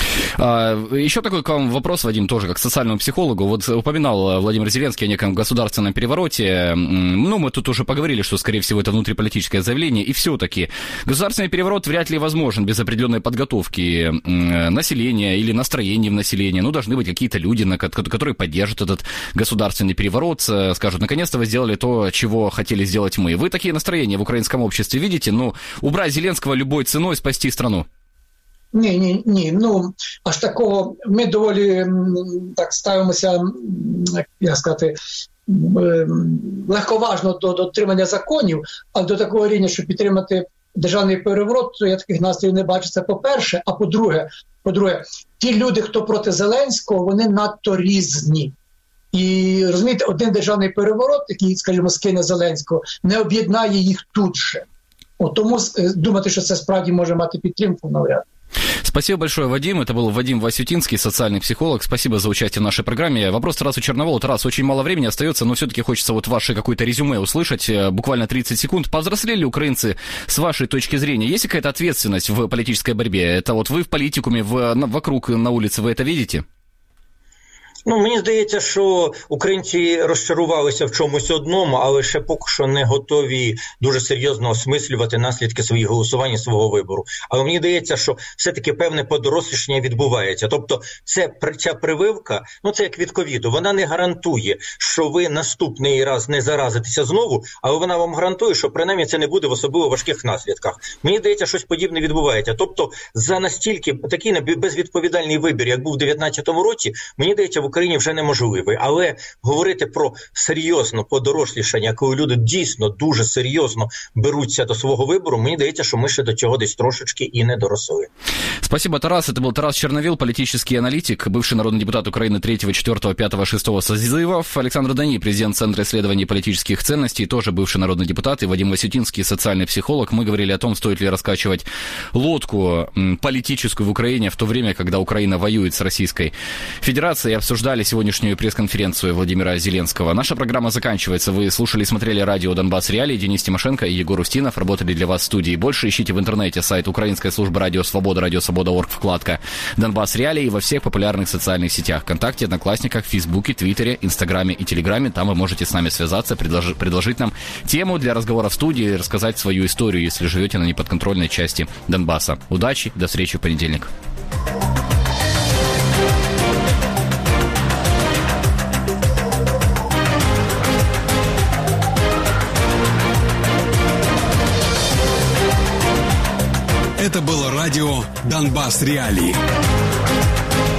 S2: Еще такой к вам вопрос, Вадим, тоже как социальному психологу. Вот упоминал Владимир Зеленский о неком государственном перевороте. Ну, мы тут уже поговорили, что, скорее всего, это внутриполитическое заявление. И все-таки государственный переворот вряд ли возможен без определенной подготовки населения или настроения в населении. Ну, должны быть какие-то люди, которые поддержат этот государственный переворот, скажут, наконец-то вы сделали то, чего хотели сделать мы. Вы такие настроения в украинском обществе видите? Ну, убрать Зеленского любой ценой, спасти страну.
S8: Ні, ні, ні. Ну, аж такого, ми доволі так ставимося, як сказати, легковажно до дотримання законів, але до такого рівня, щоб підтримати державний переворот, то я таких настроїв не бачу. Це по-перше. А по-друге, по-друге, ті люди, хто проти Зеленського, вони надто різні. І, розумієте, один державний переворот, який, скажімо, скине Зеленського, не об'єднає їх тут же. От тому думати, що це справді може мати підтримку, навряд.
S2: Спасибо большое, Вадим. Это был Вадим Васютинский, социальный психолог. Спасибо за участие в нашей программе. Вопрос Тарасу Черноволу. Тарас, очень мало времени остается, но все-таки хочется вот ваше какое-то резюме услышать. Буквально тридцать секунд. Повзрослели украинцы с вашей точки зрения? Есть какая-то ответственность в политической борьбе? Это вот вы в политикуме, в, вокруг на улице, вы это видите?
S5: Ну, мені здається, що українці розчарувалися в чомусь одному, але ще поки що не готові дуже серйозно осмислювати наслідки своїх голосувань і свого вибору. Але мені здається, що все-таки певне подорослішання відбувається. Тобто це, ця прививка, ну це як від ковіду, вона не гарантує, що ви наступний раз не заразитеся знову, але вона вам гарантує, що принаймні це не буде в особливо важких наслідках. Мені здається, щось подібне відбувається. Тобто за настільки такий безвідповідальний вибір, як був у дев'ятнадцятому році, мені здається, в Україні вже неможливий. Але говорити про серйозне подорослішання, коли люди дійсно дуже серйозно беруться до свого вибору, мені здається, що ми ще до цього десь трошечки і не доросли.
S2: Спасибо, Тарас. Это был Тарас Черновил, политический аналитик, бывший народный депутат Украины третьего, четвёртого, пятого, шестого созывов. Александр Дани, президент Центра исследований политических ценностей, тоже бывший народный депутат. И Вадим Васютинский, социальный психолог. Мы говорили о том, стоит ли раскачивать лодку политическую в Украине в то время, когда Украина воюет с Российской Федерацией. Обсуждали сегодняшнюю пресс-конференцию Владимира Зеленского. Наша программа заканчивается. Вы слушали и смотрели радио «Донбасс Реалии». Денис Тимошенко и Егор Устинов работали для вас в студии. Больше ищите в интернете сайт Украинской службы радио Свобода, радио Свобода точка орг, вкладка «Донбасс Реалии» и во всех популярных социальных сетях. ВКонтакте, Одноклассниках, Фейсбуке, Твиттере, Инстаграме и Телеграме. Там вы можете с нами связаться, предложи, предложить нам тему для разговора в студии, рассказать свою историю, если живете на неподконтрольной части Донбасса. Удачи, до встречи в понедельник.
S4: Это было радио «Донбасс Реалии».